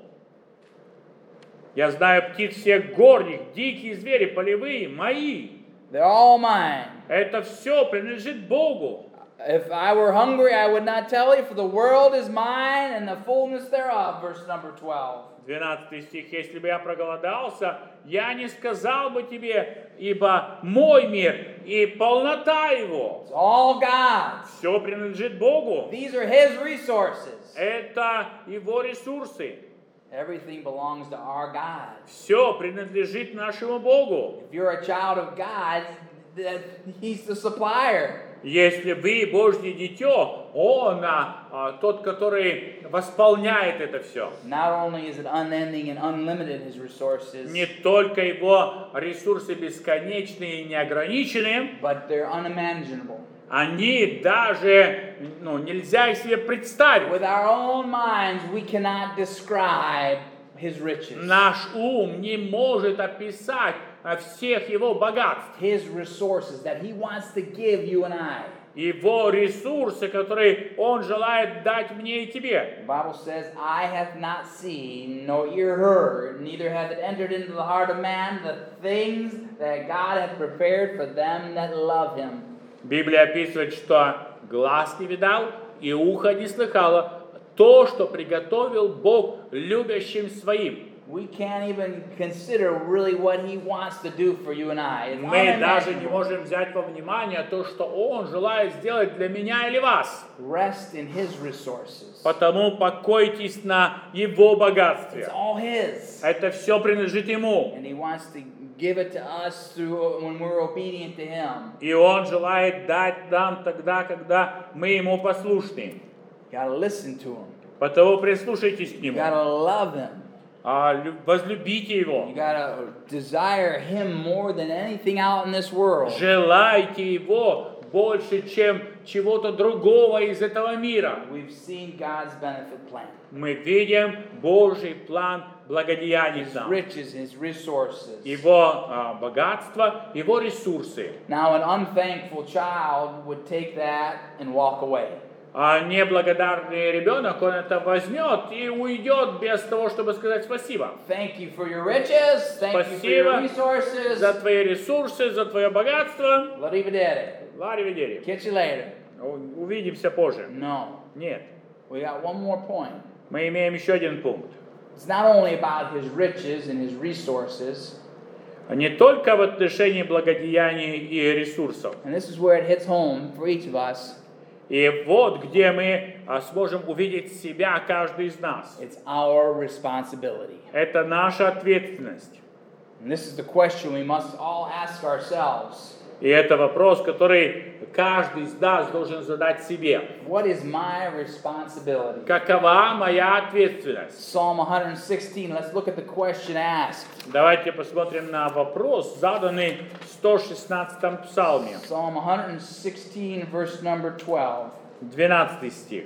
Я знаю птиц всех горних, дикие звери полевые, мои. They're all mine. Это все принадлежит Богу. If I were hungry, I would not tell you, for the world is mine and the fullness thereof. Verse number 12. 12 стих. Если бы я проголодался, я не сказал бы тебе, ибо мой мир и полнота его. It's all God's. Все принадлежит Богу. These are His resources. Это Его ресурсы. Everything belongs to our God. Все принадлежит нашему Богу. If you're a child of God, He's the supplier. Если вы Божье дитё, Он тот, который восполняет это все. Not only is it unending and unlimited, His resources, Не только Его ресурсы бесконечные и неограниченные, but they're unimaginable. они даже нельзя их себе представить. With our own minds, we cannot describe His riches. Наш ум не может описать всех Его богатств. His resources that He wants to give you and I. Его ресурсы, которые Он желает дать мне и тебе. The Bible says, "Eye hath not seen, nor ear heard, neither hath it entered into the heart of man the things that God hath prepared for them that love Him." Библия описывает, что глаз не видал и ухо не слыхало то, что приготовил Бог любящим своим. We can't even consider really what He wants to do for you and I. It's Мы даже не unimaginable. можем взять во внимание то, что Он желает сделать для меня или вас. Rest in His resources. Потому покойтесь на Его It's богатстве. all His. Это все принадлежит Ему. And He wants to give it to us through when we're obedient to Him. И Он желает дать нам тогда, когда мы Ему послушны. You gotta listen to Him. Потому прислушайтесь к You Нему. gotta love Him. Возлюбите Его. You gotta desire Him more than anything out in this world. Желайте Его больше, чем чего-то другого из этого мира. We've seen God's benefit plan. Мы видим Божий план благодеяний His нам. riches, His resources. Его богатство, Его ресурсы. Now, an unthankful child would take that and walk away. А неблагодарный ребенок, он это возьмет и уйдет без того, чтобы сказать спасибо. Thank you for your riches. Thank you for your resources. За твои ресурсы, за твое богатство. Arrivederci. Ларивидери. Catch you later. Увидимся позже. No. Нет. We got one more point. Мы имеем еще один пункт. It's not only about His riches and His resources. Не только в отношении благодеяний и ресурсов. And this is where it hits home for each of us. И вот где мы сможем увидеть себя, каждый из нас. It's our responsibility. Это наша ответственность. And this is the question we must all ask ourselves. И это вопрос, который каждый из нас должен задать себе. What is my responsibility? Какова моя ответственность? Psalm 116, let's look at the question asked. Давайте посмотрим на вопрос, заданный в 116-м псалме. Psalm 116, verse number 12. 12 стих.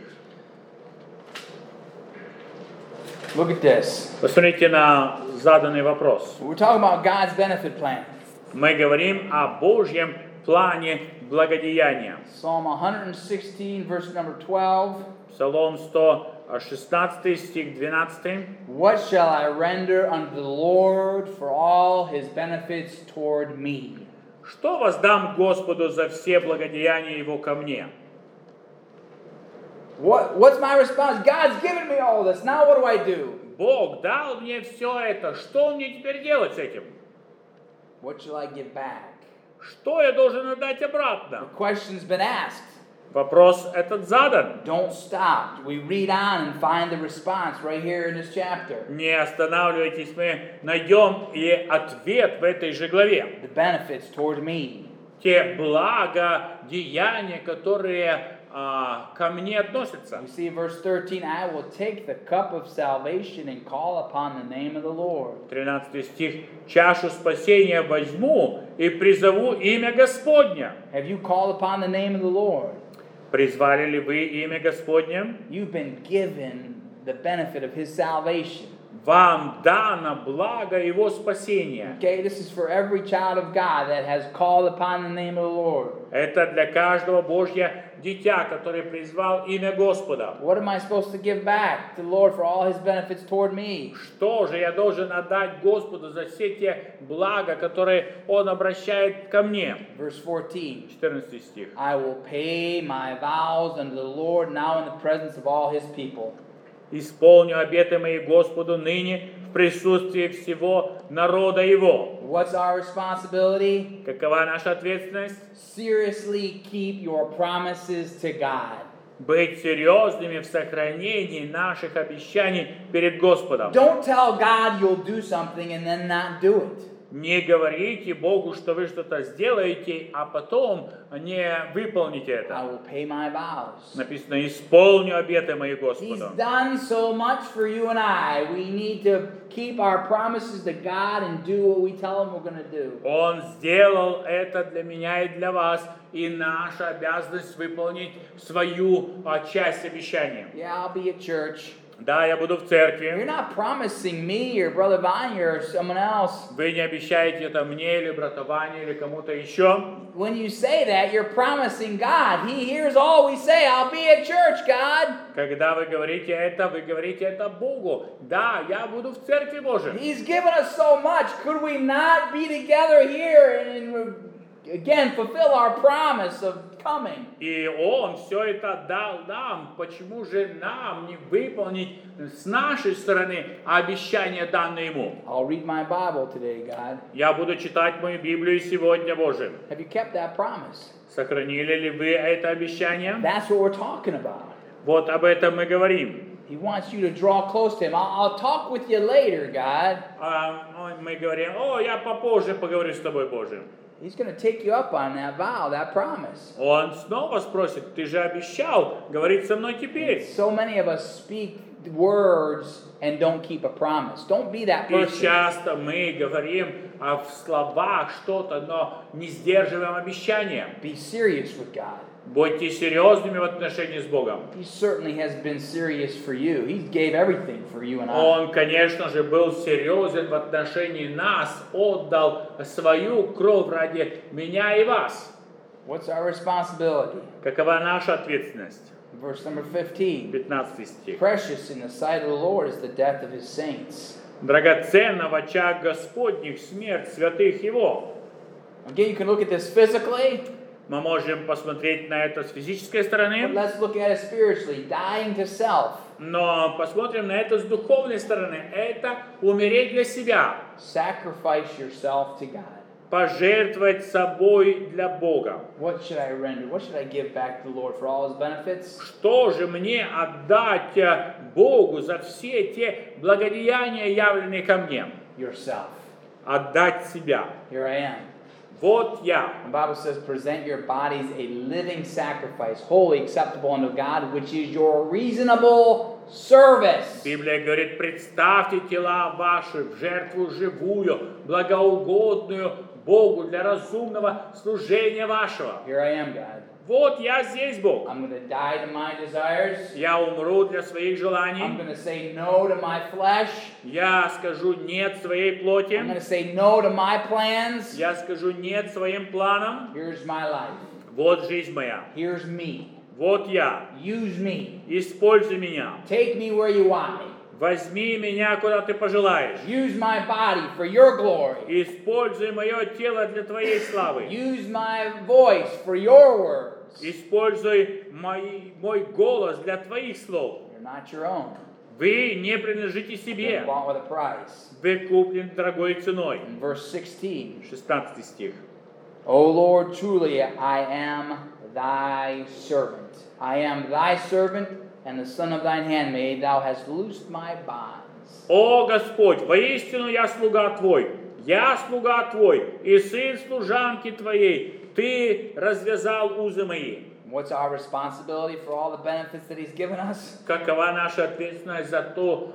Look at this. Посмотрите на заданный вопрос. We're talking about God's benefit plan. Мы говорим о Божьем плане благодеяния. Psalm 116, verse number 12. Псалом 116, стих 12. What shall I render unto the Lord for all His benefits toward me? Что воздам Господу за все благодеяния Его ко мне? What's my response? God's given me all this. Now what do I do? Бог дал мне все это. Что мне теперь делать с этим? What shall I give back? Что я должен отдать обратно? The question's been asked. Вопрос этот задан. Don't stop. We read on and find the response right here in this chapter. Не останавливайтесь, мы найдем и ответ в этой же главе. The benefits toward me. Те благодеяния, которые ко мне относятся. You see verse 13, I will take the cup of salvation and call upon the name of the Lord. 13 стих. Чашу спасения возьму и призову имя Господня. Have you called upon the name of the Lord? Призвали ли вы имя Господне? You've been given the benefit of His salvation. Вам дано благо Его спасения. Okay, this is for every child of God that has called upon the name of the Lord. Это для каждого Божье дитя, который призвал имя Господа. What am I supposed to give back to the Lord for all His benefits toward me? Что же я должен отдать Господу за все те блага, которые Он обращает ко мне? Verse 14. 14 стих. I will pay my vows unto the Lord now in the presence of all His people. Исполню обеты мои Господу ныне в присутствии всего народа Его. What's our responsibility? Какова наша ответственность? Seriously keep your promises to God. Быть серьезными в сохранении наших обещаний перед Господом. Don't tell God you'll do something and then not do it. Не говорите Богу, что вы что-то сделаете, а потом не выполните I это. will pay my vows. Написано, исполню обеты мои He's Господу. done so much for you and I. We need to keep our promises to God and do what we tell Him we're going to do. Он сделал это для меня и для вас, и наша обязанность выполнить свою часть обещания. Yeah, I'll be at church. Да, я буду в You're церкви. not promising me or Brother Vanya or someone else. Вы не обещаете это мне или брату Ване или кому-то еще. When you say that, you're promising God. He hears all we say. I'll be at church, God. Когда вы говорите это Богу. Да, я буду в церкви Божьей. He's given us so much. Could we not be together here and again fulfill our promise of coming. И Он все это дал нам. Почему же нам не выполнить с нашей стороны обещание, данное Ему? I'll read my Bible today, God. Я буду читать мою Библию сегодня, Боже. Have you kept that promise? Сохранили ли вы это обещание? That's what we're talking about. Вот об этом мы говорим. He wants you to draw close to Him. I'll talk with you later, God. Мы говорим: о, я попозже поговорю с тобой, Боже. He's going to take you up on that vow, that promise. Он снова спросит: ты же обещал говорить со мной теперь. So many of us speak words and don't keep a promise. Don't be that И person. часто мы говорим в словах что-то, но не сдерживаем обещания. Be serious with God. Будьте серьезными в отношении с Богом. He certainly has been serious for you. He gave everything for you and I. Он, конечно же, был серьезен в отношении нас, отдал свою кровь ради меня и вас. What's our responsibility? Какова наша ответственность? Verse number 15. 15 стих. Precious in the sight of the Lord is the death of His saints. Драгоценна в очах Господних смерть святых Его. Again, you can look at this physically, Мы можем посмотреть на это с физической but стороны, let's look at it spiritually. Dying to self. но посмотрим на это с духовной стороны. Это умереть для себя, Sacrifice yourself to God. пожертвовать собой для Бога. What should I render? What should I give back to the Lord for all His benefits? Что же мне отдать Богу за все те благодеяния, явленные ко мне? Yourself. Отдать себя. Here I am. Вот я. The Bible says, present your bodies a living sacrifice, holy, acceptable unto God, which is your reasonable service. Библия говорит: представьте тела ваши в жертву живую, благоугодную Богу для разумного служения вашего. Here I am, God. Вот я здесь, Бог. I'm going to die to my desires. Я умру для своих I'm желаний. going to say no to my flesh. Я скажу нет своей I'm плоти. going to say no to my plans. Я скажу нет своим планам. Here's my life. Вот жизнь моя. Here's me. Вот я. Use me. Используй меня. Take me where you want me. Возьми меня, куда ты пожелаешь. Use my body for your glory. Используй мое тело для твоей славы. Use my voice for your words. Используй мой голос для твоих слов. You're not your own. Вы не принадлежите You're себе. bought with a price. Вы куплены дорогой ценой. In verse 16. 16 стих. O Lord, truly I am thy servant. I am thy servant and the son of thine handmaid. Thou hast loosed my bonds. О Господь, воистину я слуга Твой. Я слуга Твой и сын служанки Твоей. Ты развязал узы мои. What's our responsibility for all the benefits that He's given us? Какова наша ответственность за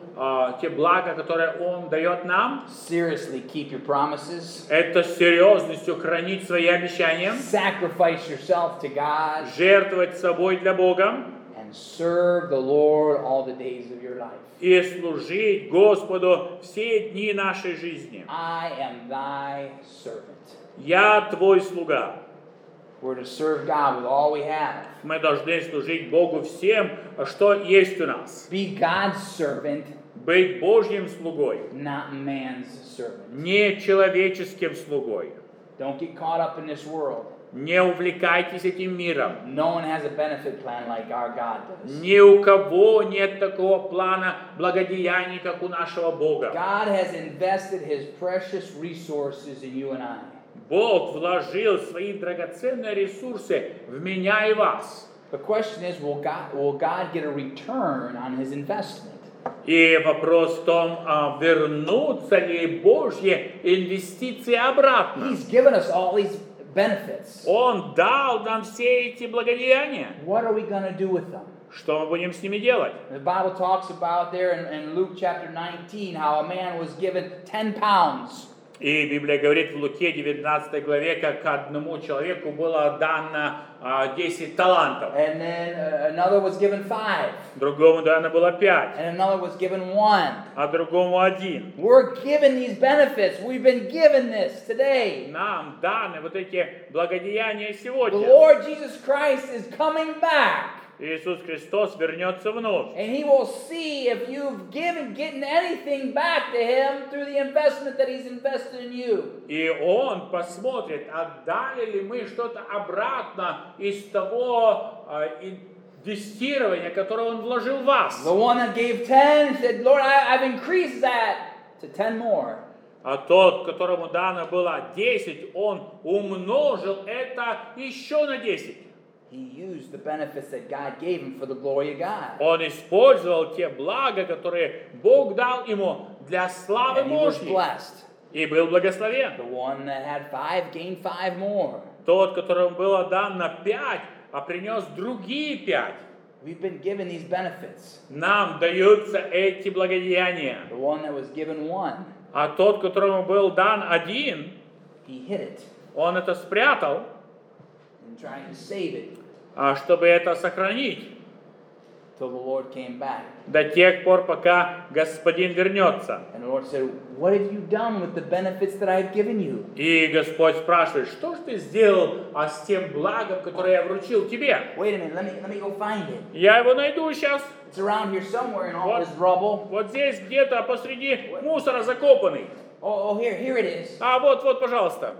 те блага, которые Он дает нам? Seriously, keep your promises. Это с серьезностью хранить свои обещания, Sacrifice yourself to God. жертвовать собой для Бога And serve the Lord all the days of your life. и служить Господу все дни нашей жизни. I am thy servant. Я Твой слуга. We're to serve God with all we have. Мы должны служить Богу всем, что есть у нас. Be God's servant, Быть Божьим слугой, not man's servant. не человеческим слугой. Don't get caught up in this world. Не увлекайтесь этим миром. No one has a benefit plan like our God does. Ни у кого нет такого плана благодеяний, как у нашего Бога. God has invested His precious resources in you and I. Бог вложил свои драгоценные ресурсы в меня и вас. The question is, will God get a return on His investment? И вопрос в том, вернутся ли Божьи инвестиции обратно. He's given us all these benefits. Он дал нам все эти благодеяния. What are we going to do with them? Что мы будем с ними делать? The Bible talks about there in Luke chapter 19 how a man was given 10 pounds. И Библия говорит в Луке 19 главе, как одному человеку было дано 10 талантов. And then another was given 5. Другому дано было 5. And another was given 1. А другому 1. We're given these benefits. We've been given this today. Нам даны вот эти благодеяния The сегодня. Lord Jesus Christ is coming back. Иисус Христос вернется вновь. And he will see if you've getting anything back to him through the investment that he's invested in you. И Он посмотрит, отдали ли мы что-то обратно из того инвестирования, которое Он вложил в вас. The one that gave 10 said, Lord, I've increased that to 10 more. А тот, которому дано было 10, он умножил это еще на 10. He used the benefits that God gave him for the glory of God. Он использовал те блага, которые Бог дал ему для славы And he was Божьей. blessed. И был благословен. The one that had 5 gained 5 more. Тот, которому было дано 5, а принес другие 5. We've been given these benefits. Нам даются эти благодеяния. The one that was given 1, А тот, которому был дан 1, he hid it он это спрятал, and trying to save it чтобы это сохранить till the Lord came back. до тех пор, пока Господин вернется. And the Lord said, what have you done with the benefits that I've given you? И Господь спрашивает, что же ты сделал с тем благом, которое я вручил тебе? Wait a minute, let me go find it. Я его найду сейчас. It's around here somewhere in all What? this rubble. Вот здесь где-то посреди мусора закопанный. Oh, here it is. А вот, пожалуйста.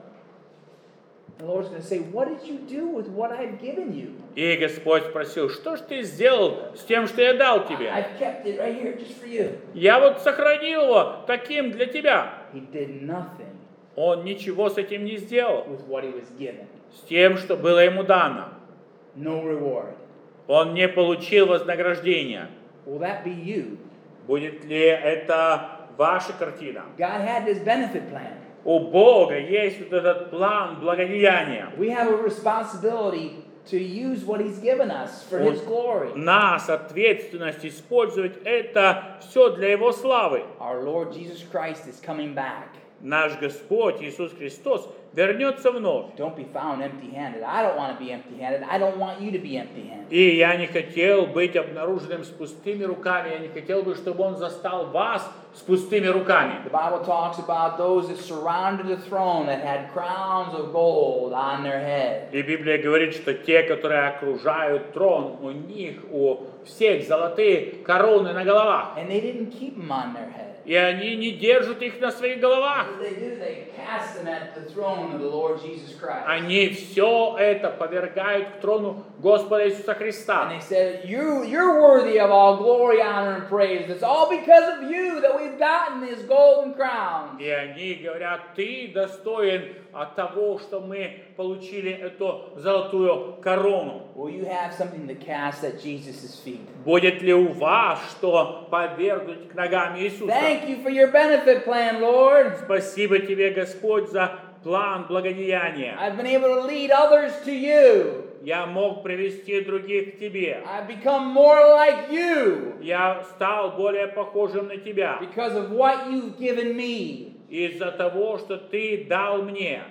The Lord's going to say, what did you do with what I've given you? И Господь спросил, что же ты сделал с тем, что я дал тебе? I've kept it right here just for you. Я вот сохранил его таким для тебя. He did nothing Он ничего с этим не сделал. with what he was given. С тем, что было ему дано. No reward. Он не получил вознаграждения. Will that be you? Будет ли это ваша картина? God had this benefit plan. У Бога есть вот этот план благодеяния. We have a responsibility to use what he's given us for his glory. У нас ответственность использовать это все для Его славы. Our Lord Jesus Christ is coming back. Наш Господь Иисус Христос вернется вновь. Don't be found empty-handed. I don't want to be empty-handed. I don't want you to be empty-handed. И я не хотел быть обнаруженным с пустыми руками. Я не хотел бы, чтобы Он застал вас с пустыми руками. The Bible talks about those that surrounded the throne that had crowns of gold on their head. И Библия говорит, что те, которые окружают трон, у них, у всех золотые короны на головах. And they didn't keep them on their head. И они не держат их на своих головах. What do? They cast them at the throne of the Lord Jesus Christ. Они все это повергают к трону Господа Иисуса Христа. And they said, you're worthy of all glory, honor, and praise. It's all because of you that we've gotten this golden crown. И они говорят, ты достоин от того, что мы получили эту золотую корону. Will you have something to cast at Jesus' feet? Будет ли у вас что повергнуть к ногам Иисуса? Thank you for your benefit plan, Lord. Спасибо тебе, Господь, за план благодеяния. I've been able to lead others to you. Я мог привести других к тебе. I've become more like you Я стал более похожим на тебя. because of what you've given me. Из-за того, что ты дал мне.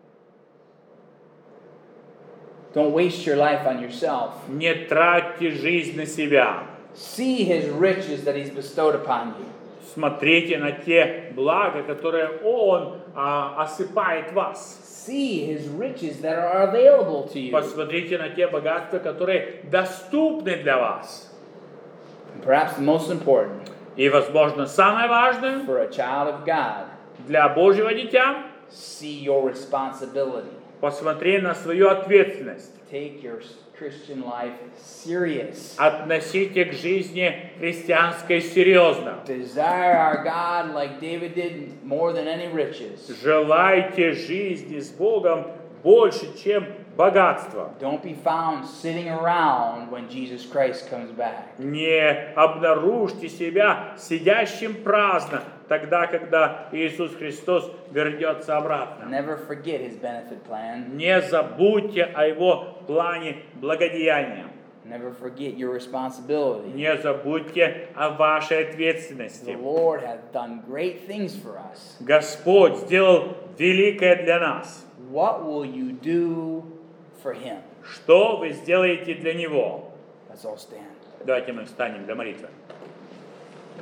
Don't waste your life on yourself. Не тратьте жизнь на себя. See his riches that he's bestowed upon you. Смотрите на те блага, которые Он осыпает вас. See his riches that are available to you. Посмотрите на те богатства, которые доступны для вас. And perhaps the most important И, возможно, самое важное for a child of God, для Божьего дитя – see your responsibility. посмотри на свою ответственность. Take your Christian life serious. Относите к жизни христианской серьезно. Desire our God like David did more than any riches. Желайте жизни с Богом больше, чем богатство. Don't be found sitting around when Jesus Christ comes back. Не обнаружьте себя сидящим праздно, тогда, когда Иисус Христос вернется обратно. Never forget his benefit plan. Не забудьте о Его плане благодеяния. Never forget your responsibility. Не забудьте о вашей The ответственности. Lord has done great things for us. Господь сделал великое для нас. What will you do for him? Что вы сделаете для Него? Let's all stand. Давайте мы встанем для молитвы.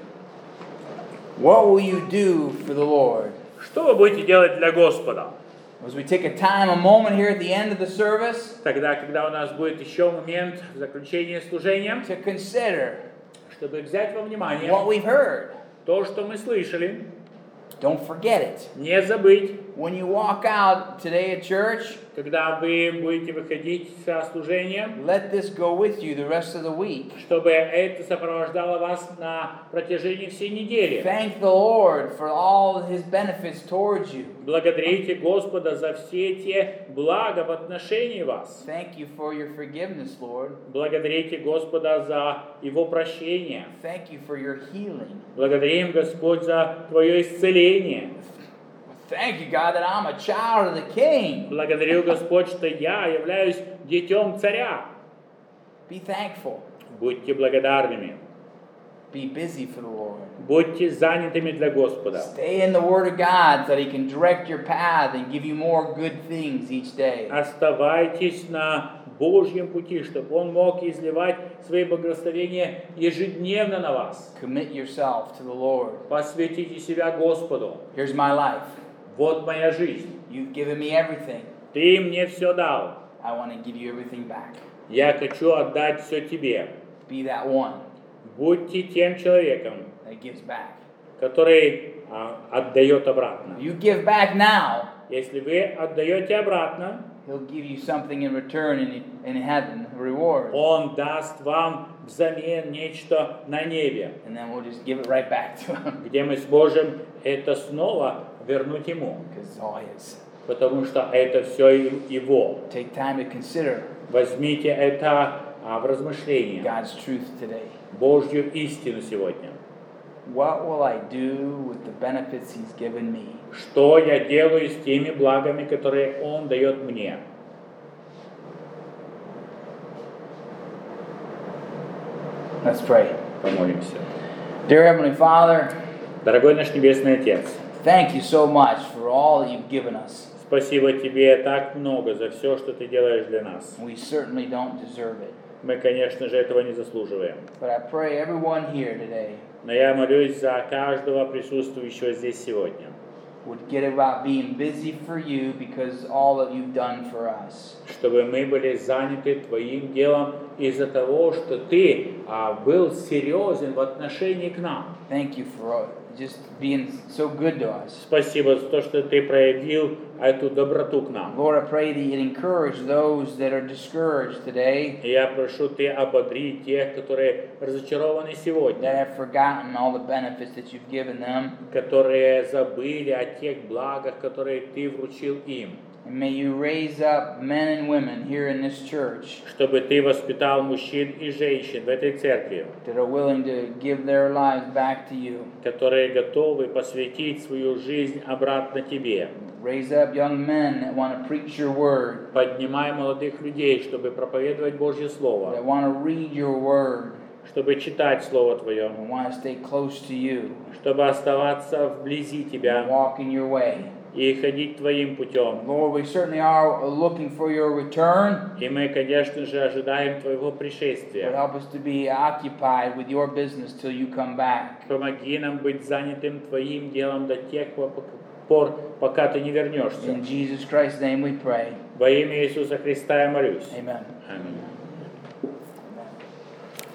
What will you do for the Lord? Что вы будете делать для Господа? As we take a moment here at the end of the service, тогда, когда у нас будет еще момент в заключении служения, to consider чтобы взять во внимание what we've heard. то, что мы слышали, Don't forget it. не забыть, When you walk out today at church, когда вы будете выходить со служения, let this go with you the rest of the week. чтобы это сопровождало вас на протяжении всей недели. Thank the Lord for all His benefits towards you. Благодарите Господа за все те блага в отношении вас. Thank you for your forgiveness, Lord. Благодарите Господа за Его прощение. Thank you for your healing. Благодарим, Господь, за Твое исцеление. Thank you, God, that I'm a child of the King. Благодарю, Господь, что я являюсь детем Царя. Be thankful. Будьте благодарными. Be busy for the Lord. Будьте занятыми для Господа. Stay in the Word of God so that He can direct your path and give you more good things each day. Оставайтесь на Божьем пути, чтобы Он мог изливать свои благословения ежедневно на вас. Commit yourself to the Lord. Посвятите себя Господу. Here's my life. Вот моя жизнь. You've given me everything. Ты мне все дал. I want to give you everything back. Я хочу отдать все тебе. Be that one Будьте тем человеком, that gives back. который отдает обратно. You give back now, Если вы отдаете обратно, He'll give you something in return in heaven, a reward. Он даст вам взамен нечто на небе, And then we'll just give it right back to Him. где мы сможем это снова вернуть Ему, Because it's all His. потому что это все Его. Take time to consider Возьмите это в размышление, God's truth today. Божью истину сегодня. What will I do with the benefits He's given me? Что я делаю с теми благами, которые Он дает мне? Let's pray. Помолимся. Dear Heavenly Father, Дорогой наш Небесный Отец, thank you so much for all that you've given us. спасибо Тебе так много за все, что Ты делаешь для нас. We certainly don't deserve it. Мы, конечно же, этого не заслуживаем. But I pray everyone here today Но я молюсь за каждого присутствующего здесь сегодня, would get about being busy for you because all that you've done for us. чтобы мы были заняты Твоим делом из-за того, что Ты был серьезен в отношении к нам. Thank you for just being so good to us. Спасибо за то, что Ты проявил эту доброту к нам. Lord, I pray that you'd encourage those that are discouraged today, И я прошу Ты ободри тех, которые разочарованы that сегодня, have forgotten all the benefits that you've given them. которые забыли о тех благах, которые Ты вручил им. And may you raise up men and women here in this church Чтобы Ты воспитал мужчин и женщин в этой церкви, that are willing to give their lives back to you. которые готовы посвятить свою жизнь обратно Тебе. Raise up young men that want to preach your word, Поднимай молодых людей, чтобы проповедовать Божье Слово, that want to read your word, чтобы читать Слово Твое, and want to stay close to you, чтобы оставаться вблизи and Тебя walk in your way. и ходить Твоим путем. Lord, we certainly are looking for your return, И мы, конечно же, ожидаем Твоего but пришествия. help us to be occupied with your business till you come back. Помоги нам быть занятым Твоим делом до тех пор, пока Ты не вернешься. In Jesus Christ's name we pray. Во имя Иисуса Христа я молюсь. Amen. Аминь.